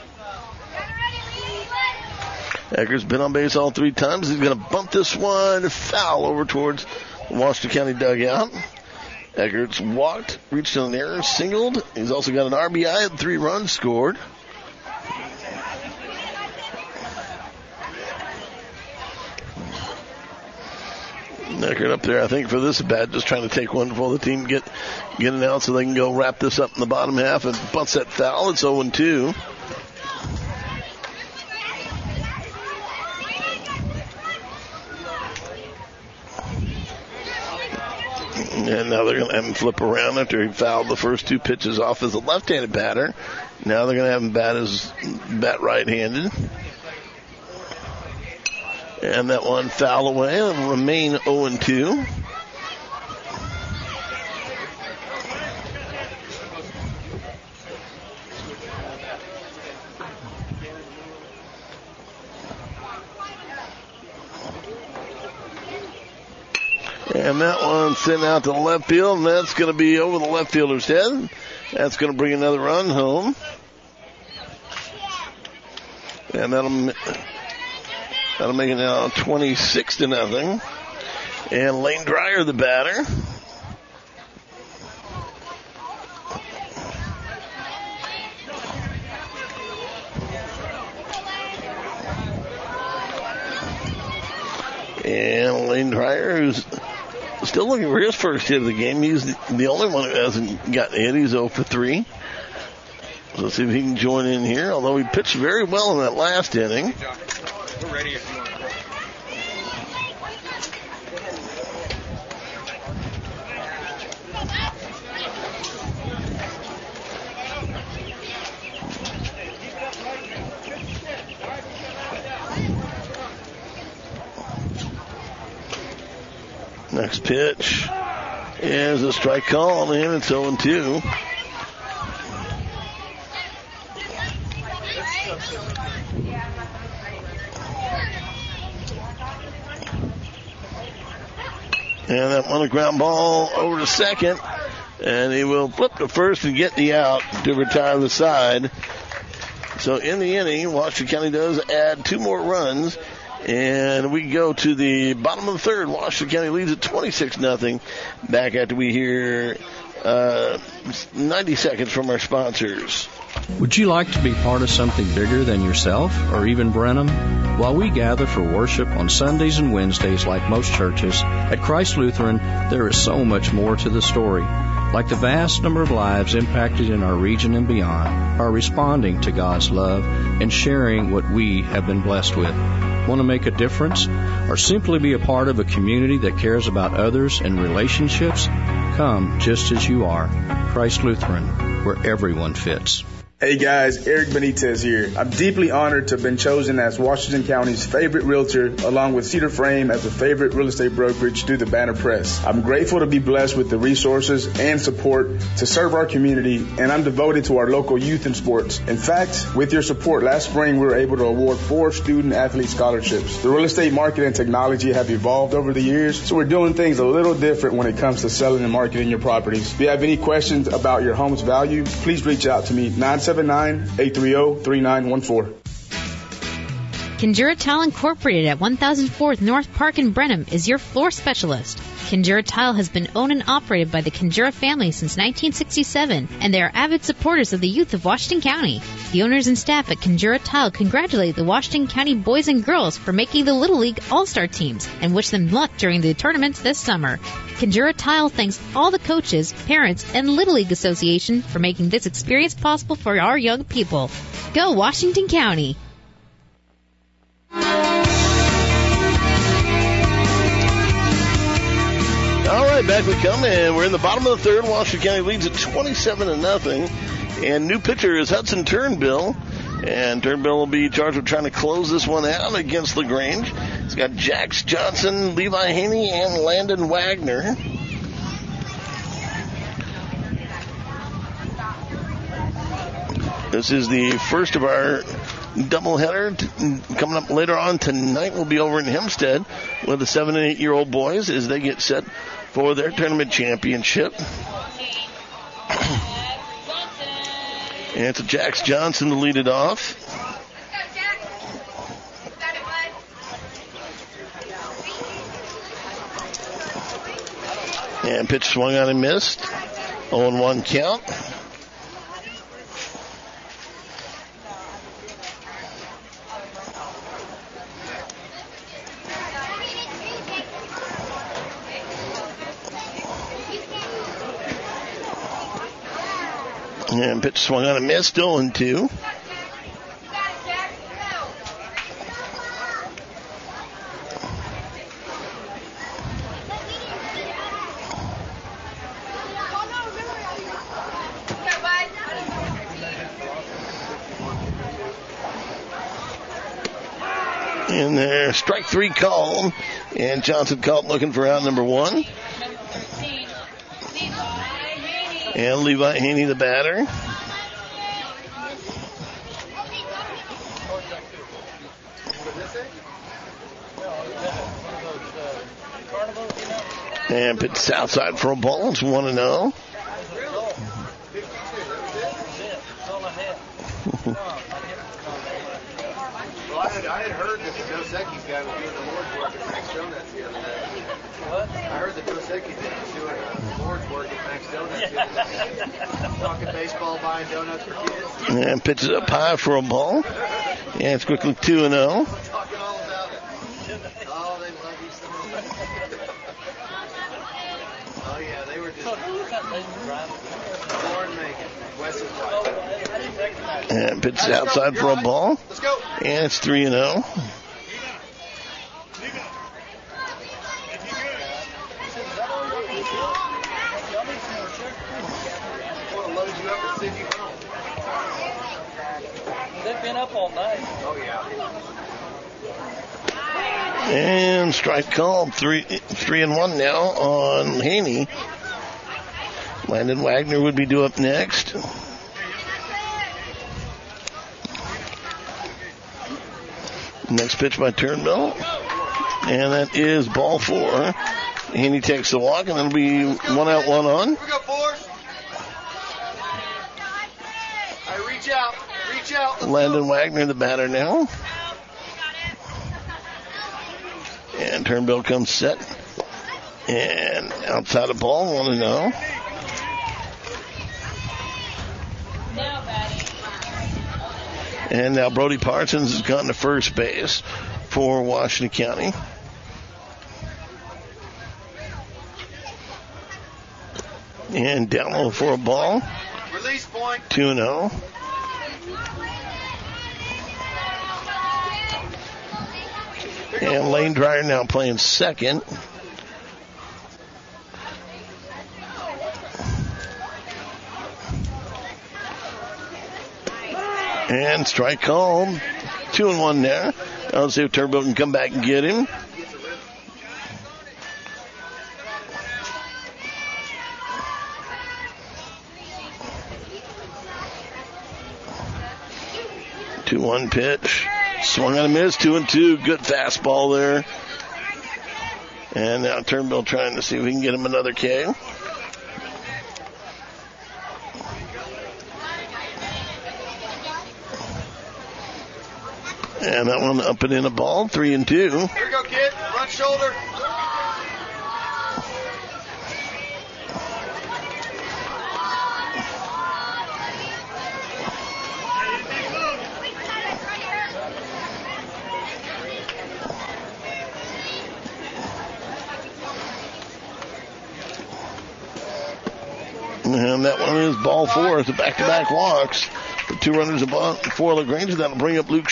Eckert's been on base all 3 times. He's going to bump this one foul over towards the Washington County dugout. Eckert's walked, reached an error, singled. He's also got an RBI and 3 runs scored. Eckert up there, I think, for this bat, just trying to take one before the team get it out so they can go wrap this up in the bottom half and bunts that foul. It's 0-2. And now they're going to have him flip around after he fouled the first two pitches off as a left-handed batter. Now they're going to have him bat right-handed. And that one foul away. It'll remain 0-2. And that one sent out to left field, and that's going to be over the left fielder's head. That's going to bring another run home. And that'll make it now 26-0. And Lane Dreyer, the batter. And Lane Dreyer, who's still looking for his first hit of the game. He's the only one who hasn't gotten a hit. He's 0 for 3. So let's see if he can join in here, although he pitched very well in that last inning. We're ready if you want. Next pitch is a strike call, and it's 0-2. And that one a ground ball over to second, and he will flip to first and get the out to retire the side. So in the inning, Washington County does add 2 more runs. And we go to the bottom of the third. Washington County leads at 26-0. Back after we hear 90 seconds from our sponsors. Would you like to be part of something bigger than yourself or even Brenham? While we gather for worship on Sundays and Wednesdays like most churches, at Christ Lutheran there is so much more to the story. Like the vast number of lives impacted in our region and beyond are responding to God's love and sharing what we have been blessed with. Want to make a difference or simply be a part of a community that cares about others and relationships? Come just as you are. Christ Lutheran, where everyone fits. Hey guys, Eric Benitez here. I'm deeply honored to have been chosen as Washington County's favorite realtor, along with Cedar Frame as a favorite real estate brokerage through the Banner Press. I'm grateful to be blessed with the resources and support to serve our community, and I'm devoted to our local youth and sports. In fact, with your support, last spring we were able to award 4 student-athlete scholarships. The real estate market and technology have evolved over the years, so we're doing things a little different when it comes to selling and marketing your properties. If you have any questions about your home's value, please reach out to me, 979-830-3914. Kinjura Tile Incorporated at 1004th North Park in Brenham is your floor specialist. Kinjura Tile has been owned and operated by the Kinjura family since 1967, and they are avid supporters of the youth of Washington County. The owners and staff at Kinjura Tile congratulate the Washington County boys and girls for making the Little League All-Star teams and wish them luck during the tournaments this summer. Kinjura Tile thanks all the coaches, parents, and Little League Association for making this experience possible for our young people. Go Washington County! All right, back we come, and we're in the bottom of the third. Washington County leads at 27-0, and new pitcher is Hudson Turnbill, and Turnbill will be charged with trying to close this one out against LaGrange. He's got Jax Johnson, Levi Haney, and Landon Wagner. This is the first of our doubleheader. Coming up later on tonight, we'll be over in Hempstead with the 7 and 8-year-old boys as they get set for their tournament championship. And it's Jax Johnson to lead it off. And pitch swung on and missed. 0-1 count. And pitch swung on and missed, 0-2. in there. Strike 3 called. And Johnson caught looking for out number 1. And Levi Haney, the batter. And pitch outside for a ball. It's 1-0. Well, I had heard that the Dos Equis guy was doing the Lord's work at Max Donuts the other day. What? I heard that Dos Equis was doing the Lord's work at Max Donuts the other day. Talking baseball, buying donuts for kids. And pitches up high for a ball. And it's quickly 2-0. Talking all about it. Oh, they love you so much. Oh, yeah, they were just born making. Wes is right. And pitches outside for a ball. Let's go. And it's 3-0. They've been up all night. Oh, yeah. And strike called. 3-1 now on Haney. Landon Wagner would be due up next. Next pitch by Turnbull. And that is ball 4. Haney takes the walk, and it'll be 1 out, 1 on. Here we go, Forrest. All right, reach out. Reach out. Landon Wagner, the batter now. And Turnbull comes set. And outside the ball, 1-0. And now Brody Parsons has gone to first base for Washington County. And down low for a ball. Release point. 2-0. And Lane Dryer now playing second. And strike called. 2-1 there. I'll see if Turnbull can come back and get him. Two-one pitch. Swung on a miss. 2-2. Good fastball there. And now Turnbull trying to see if we can get him another K. And that one up and in a ball, 3-2. Here we go, kid. Front shoulder. And that one is ball 4. It's a back-to-back walks. The 2 runners above for LaGrange. That'll bring up Luke.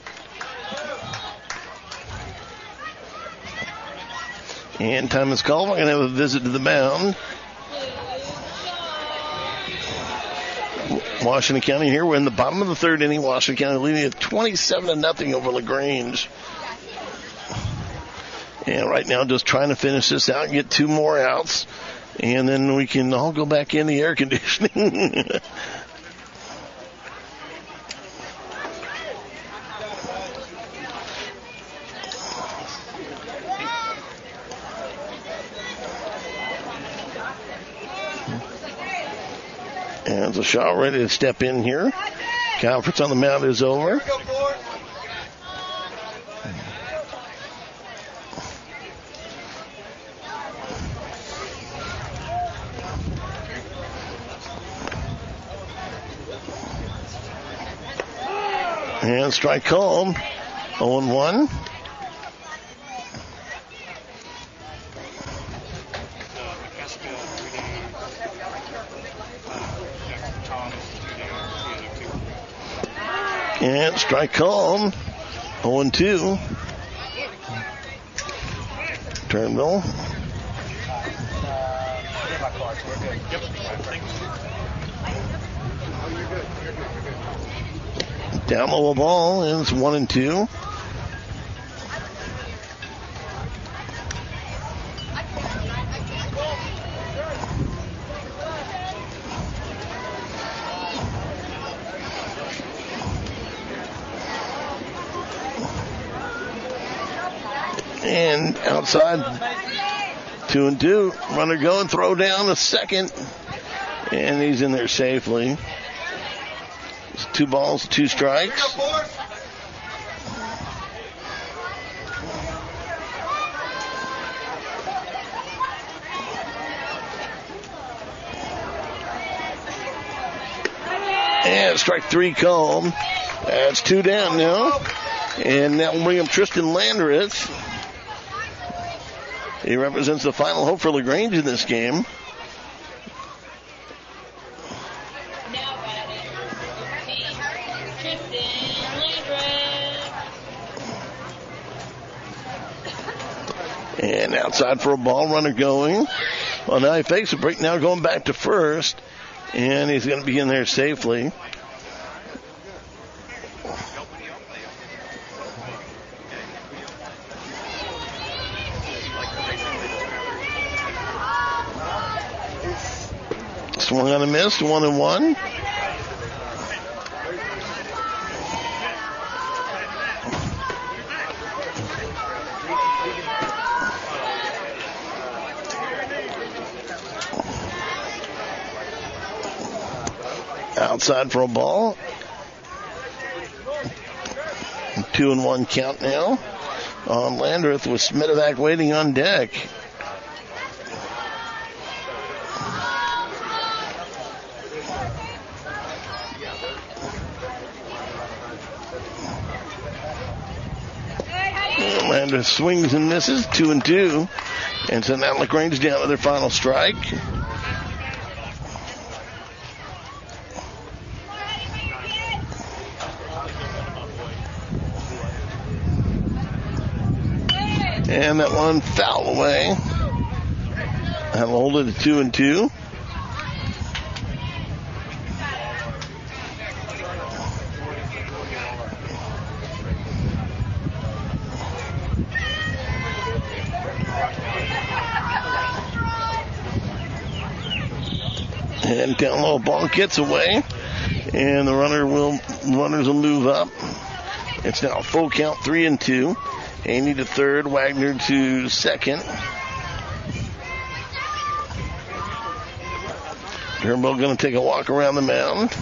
And time is called. We're going to have a visit to the mound. Washington County here. We're in the bottom of the 3rd inning. Washington County leading at 27-0 over LaGrange. And right now just trying to finish this out and get 2 more outs. And then we can all go back in the air conditioning. And so Shaw ready to step in here. Conference on the mound is over. And strike called. 0-1. And strike called. 0-2. Turnbull. Down low ball, and it's 1-2. And outside, 2-2. Runner going, throw down a second. And he's in there safely. It's 2 balls, 2 strikes. And strike 3 called. That's 2 down now. And that will bring up Tristan Landreth. He represents the final hope for LaGrange in this game. And outside for a ball, runner going. Well, now he fakes a break, now going back to first. And he's going to be in there safely. Swung on a miss, 1-1. Outside for a ball. 2-1 count now on Landreth with Smidovac waiting on deck. Landreth swings and misses, 2-2. And so now LaGrange down to their final strike. And that one foul away. That'll hold it at 2-2. And down low, ball gets away. And the runners will move up. It's now a full count, 3-2. Haney to third, Wagner to second. Turnbull going to take a walk around the mound.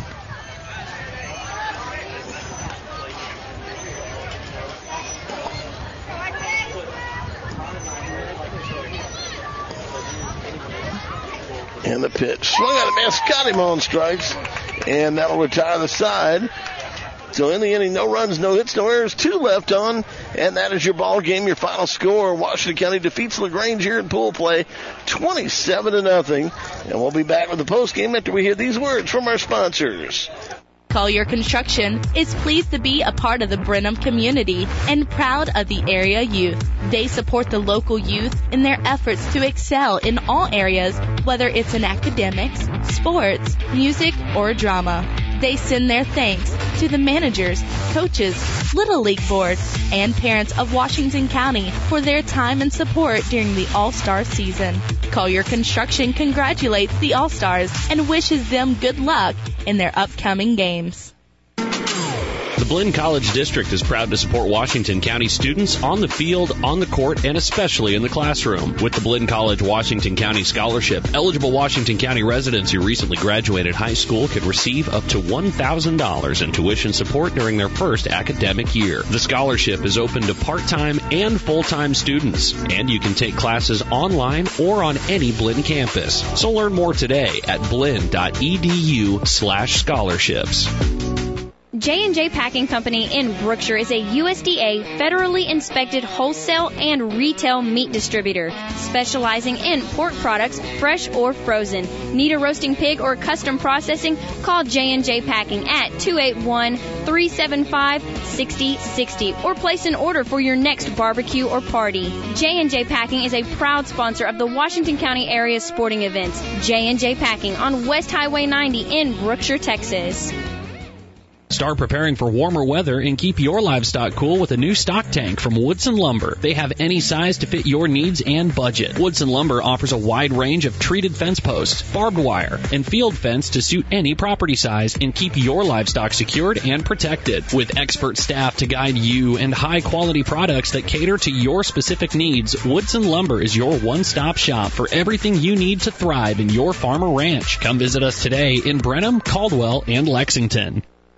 And the pitch. Swung on a miss. Got him on strikes. And that'll retire the side. So in the inning, no runs, no hits, no errors, 2 left on, and that is your ball game. Your final score: Washington County defeats LaGrange here in pool play, 27-0. And we'll be back with the post game after we hear these words from our sponsors. Collier Construction is pleased to be a part of the Brenham community and proud of the area youth. They support the local youth in their efforts to excel in all areas, whether it's in academics, sports, music, or drama. They send their thanks to the managers, coaches, Little League Board, and parents of Washington County for their time and support during the All-Star season. Collier Construction congratulates the All-Stars and wishes them good luck in their upcoming games. The Blinn College District is proud to support Washington County students on the field, on the court, and especially in the classroom. With the Blinn College Washington County Scholarship, eligible Washington County residents who recently graduated high school can receive up to $1,000 in tuition support during their first academic year. The scholarship is open to part-time and full-time students, and you can take classes online or on any Blinn campus. So learn more today at blinn.edu/scholarships. J&J Packing Company in Brookshire is a USDA federally inspected wholesale and retail meat distributor, specializing in pork products, fresh or frozen. Need a roasting pig or custom processing? Call J&J Packing at 281-375-6060 or place an order for your next barbecue or party. J&J Packing is a proud sponsor of the Washington County area sporting events. J&J Packing on West Highway 90 in Brookshire, Texas. Start preparing for warmer weather and keep your livestock cool with a new stock tank from Woodson Lumber. They have any size to fit your needs and budget. Woodson Lumber offers a wide range of treated fence posts, barbed wire, and field fence to suit any property size and keep your livestock secured and protected. With expert staff to guide you and high-quality products that cater to your specific needs, Woodson Lumber is your one-stop shop for everything you need to thrive in your farm or ranch. Come visit us today in Brenham, Caldwell, and Lexington.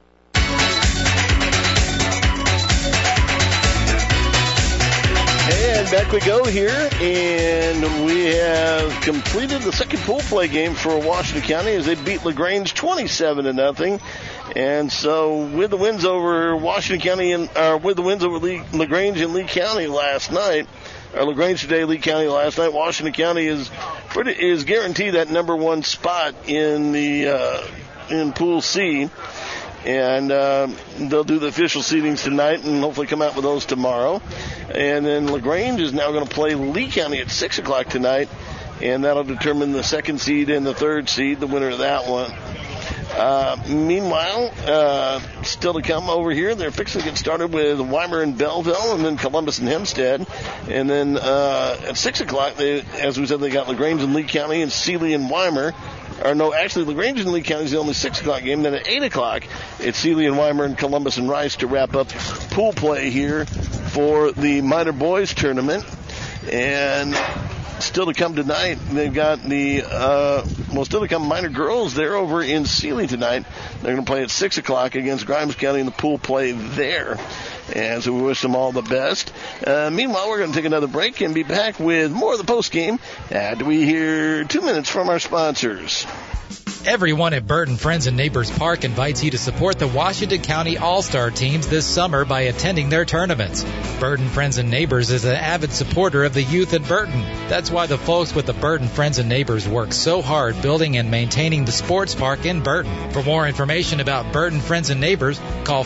And back we go here, and we have completed the second pool play game for Washington County as they beat LaGrange 27-0. And so with the wins over Washington County and with the wins over LaGrange and Lee County last night, or LaGrange today, Lee County last night, Washington County is guaranteed that number one spot in the in Pool C. And they'll do the official seedings tonight and hopefully come out with those tomorrow. And then LaGrange is now going to play Lee County at 6 o'clock tonight, and that'll determine the second seed and the third seed, the winner of that one. Meanwhile, still to come over here, they're fixing to get started with Weimar and Belleville, and then Columbus and Hempstead. And then at 6 o'clock, as we said, they got LaGrange and Lee County and Sealy and Weimar. Or no, actually, LaGrange and Lee County is the only 6 o'clock game. Then at 8 o'clock, it's Sealy and Weimar and Columbus and Rice to wrap up pool play here for the minor boys tournament. And still to come tonight, they've got still to come minor girls. They're over in Sealy tonight. They're going to play at 6 o'clock against Grimes County in the pool play there. And so we wish them all the best. Meanwhile, we're going to take another break and be back with more of the post game after we hear 2 minutes from our sponsors. Everyone at Burton Friends and Neighbors Park invites you to support the Washington County All-Star teams this summer by attending their tournaments. Burton Friends and Neighbors is an avid supporter of the youth at Burton. That's why the folks with the Burton Friends and Neighbors work so hard building and maintaining the sports park in Burton. For more information about Burton Friends and Neighbors, call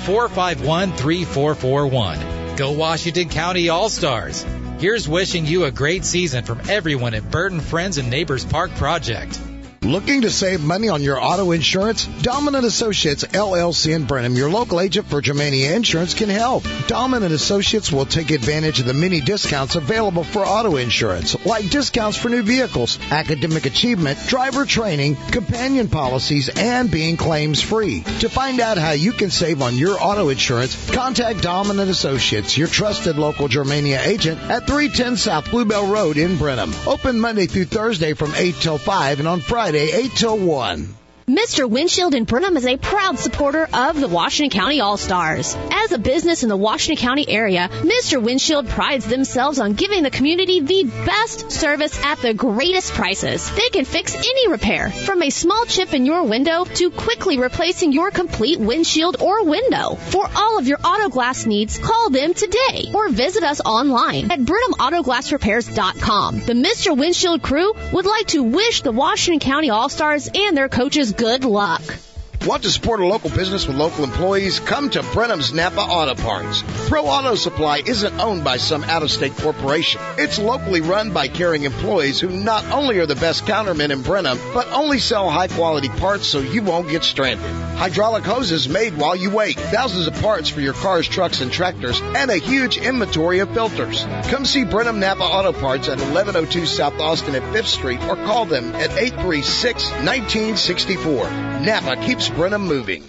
451-3441. Go Washington County All-Stars. Here's wishing you a great season from everyone at Burton Friends and Neighbors Park Project. Looking to save money on your auto insurance? Dominant Associates LLC in Brenham, your local agent for Germania Insurance, can help. Dominant Associates will take advantage of the many discounts available for auto insurance, like discounts for new vehicles, academic achievement, driver training, companion policies, and being claims free. To find out how you can save on your auto insurance, contact Dominant Associates, your trusted local Germania agent at 310 South Bluebell Road in Brenham. Open Monday through Thursday from 8 till 5 and on Friday 8 till 1. Mr. Windshield in Brenham is a proud supporter of the Washington County All-Stars. As a business in the Washington County area, Mr. Windshield prides themselves on giving the community the best service at the greatest prices. They can fix any repair, from a small chip in your window to quickly replacing your complete windshield or window. For all of your auto glass needs, call them today or visit us online at BrenhamAutoGlassRepairs.com. The Mr. Windshield crew would like to wish the Washington County All-Stars and their coaches good luck. Want to support a local business with local employees? Come to Brenham's Napa Auto Parts. Pro Auto Supply isn't owned by some out-of-state corporation. It's locally run by caring employees who not only are the best countermen in Brenham, but only sell high-quality parts so you won't get stranded. Hydraulic hoses made while you wait. Thousands of parts for your cars, trucks, and tractors, and a huge inventory of filters. Come see Brenham Napa Auto Parts at 1102 South Austin at 5th Street or call them at 836-1964. Napa keeps Brenham moving.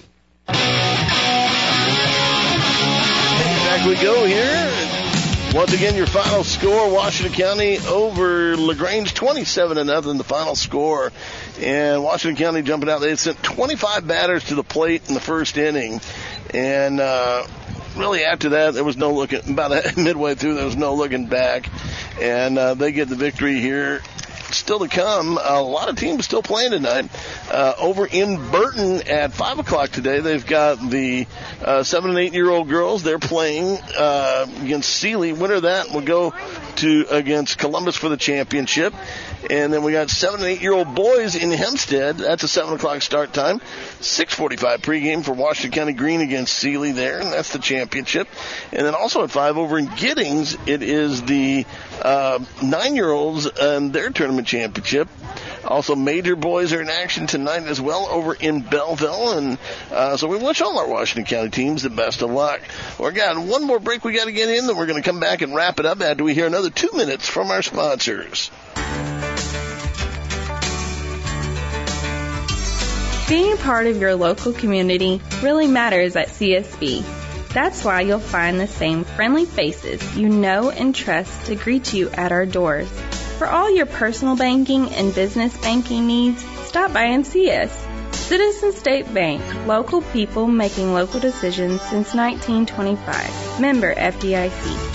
Back we go here. Once again, your final score, Washington County over LaGrange, 27-0, the final score. And Washington County jumping out. They sent 25 batters to the plate in the first inning. And really after that, there was no looking, about midway through, there was no looking back. And they get the victory here. Still to come, a lot of teams still playing tonight. Over in Burton at 5 o'clock today, they've got the 7 and 8-year-old girls. They're playing against Sealy. Winner of that will go against Columbus for the championship. And then we got 7 and 8-year-old boys in Hempstead. That's a 7 o'clock start time. 6:45 pregame for Washington County Green against Sealy there, and that's the championship. And then also at 5 over in Giddings, it is the 9-year-olds and their tournament championship. Also, major boys are in action tonight as well over in Belleville. And so we wish all our Washington County teams the best of luck. We've got one more break we got to get in, then we're going to come back and wrap it up after we hear another 2 minutes from our sponsors. Being part of your local community really matters at CSB. That's why you'll find the same friendly faces you know and trust to greet you at our doors. For all your personal banking and business banking needs, stop by and see us. Citizen State Bank, local people making local decisions since 1925. Member FDIC.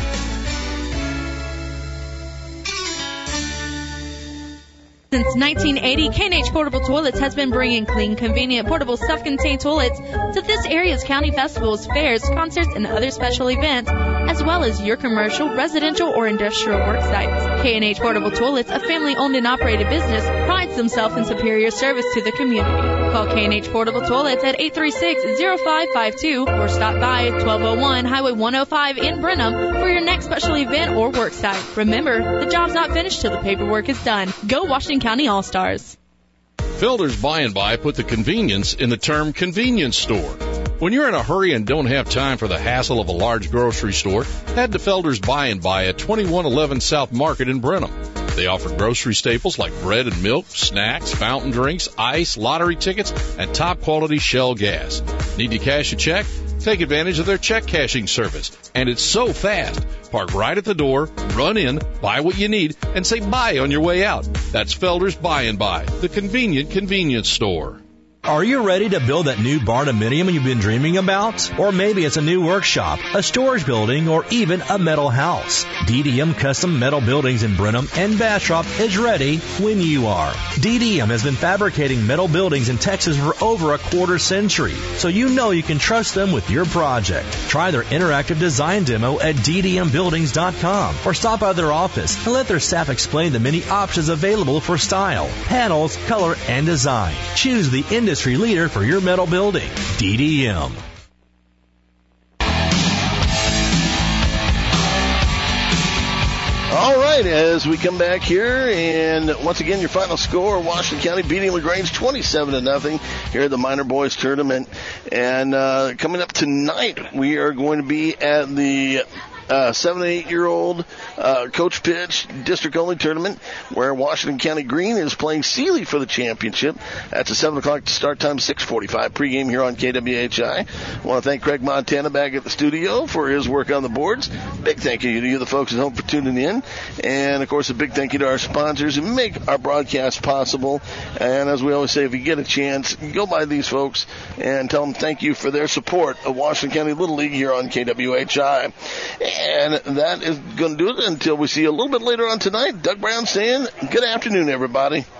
Since 1980, K&H Portable Toilets has been bringing clean, convenient, portable, self-contained toilets to this area's county festivals, fairs, concerts, and other special events, as well as your commercial, residential, or industrial work sites. K&H Portable Toilets, a family-owned and operated business, prides themselves in superior service to the community. Call K&H Portable Toilets at 836-0552 or stop by 1201 Highway 105 in Brenham for your next special event or work site. Remember, the job's not finished till the paperwork is done. Go Washington County All-Stars. Felder's By and By put the convenience in the term convenience store. When you're in a hurry and don't have time for the hassle of a large grocery store, head to Felder's By and By at 2111 South Market in Brenham. They offer grocery staples like bread and milk, snacks, fountain drinks, ice, lottery tickets, and top-quality Shell gas. Need to cash a check? Take advantage of their check cashing service. And it's so fast. Park right at the door, run in, buy what you need, and say bye on your way out. That's Felder's By and By, the convenient convenience store. Are you ready to build that new barn-dominium you've been dreaming about? Or maybe it's a new workshop, a storage building, or even a metal house. DDM Custom Metal Buildings in Brenham and Bastrop is ready when you are. DDM has been fabricating metal buildings in Texas for over a quarter century, so you know you can trust them with your project. Try their interactive design demo at ddmbuildings.com or stop by their office and let their staff explain the many options available for style, panels, color, and design. Choose the industry leader for your metal building. DDM. All right, as we come back here, and once again, your final score, Washington County beating LaGrange 27-0 here at the Minor Boys Tournament. And coming up tonight, we are going to be at the 7 and 8-year-old coach pitch district-only tournament where Washington County Green is playing Sealy for the championship. That's a 7 o'clock start time, 6:45 pregame here on KWHI. I want to thank Craig Montana back at the studio for his work on the boards. Big thank you to you, the folks at home, for tuning in. And, of course, a big thank you to our sponsors who make our broadcast possible. And as we always say, if you get a chance, go by these folks and tell them thank you for their support of Washington County Little League here on KWHI. And that is going to do it until we see you a little bit later on tonight. Doug Brown saying good afternoon, everybody.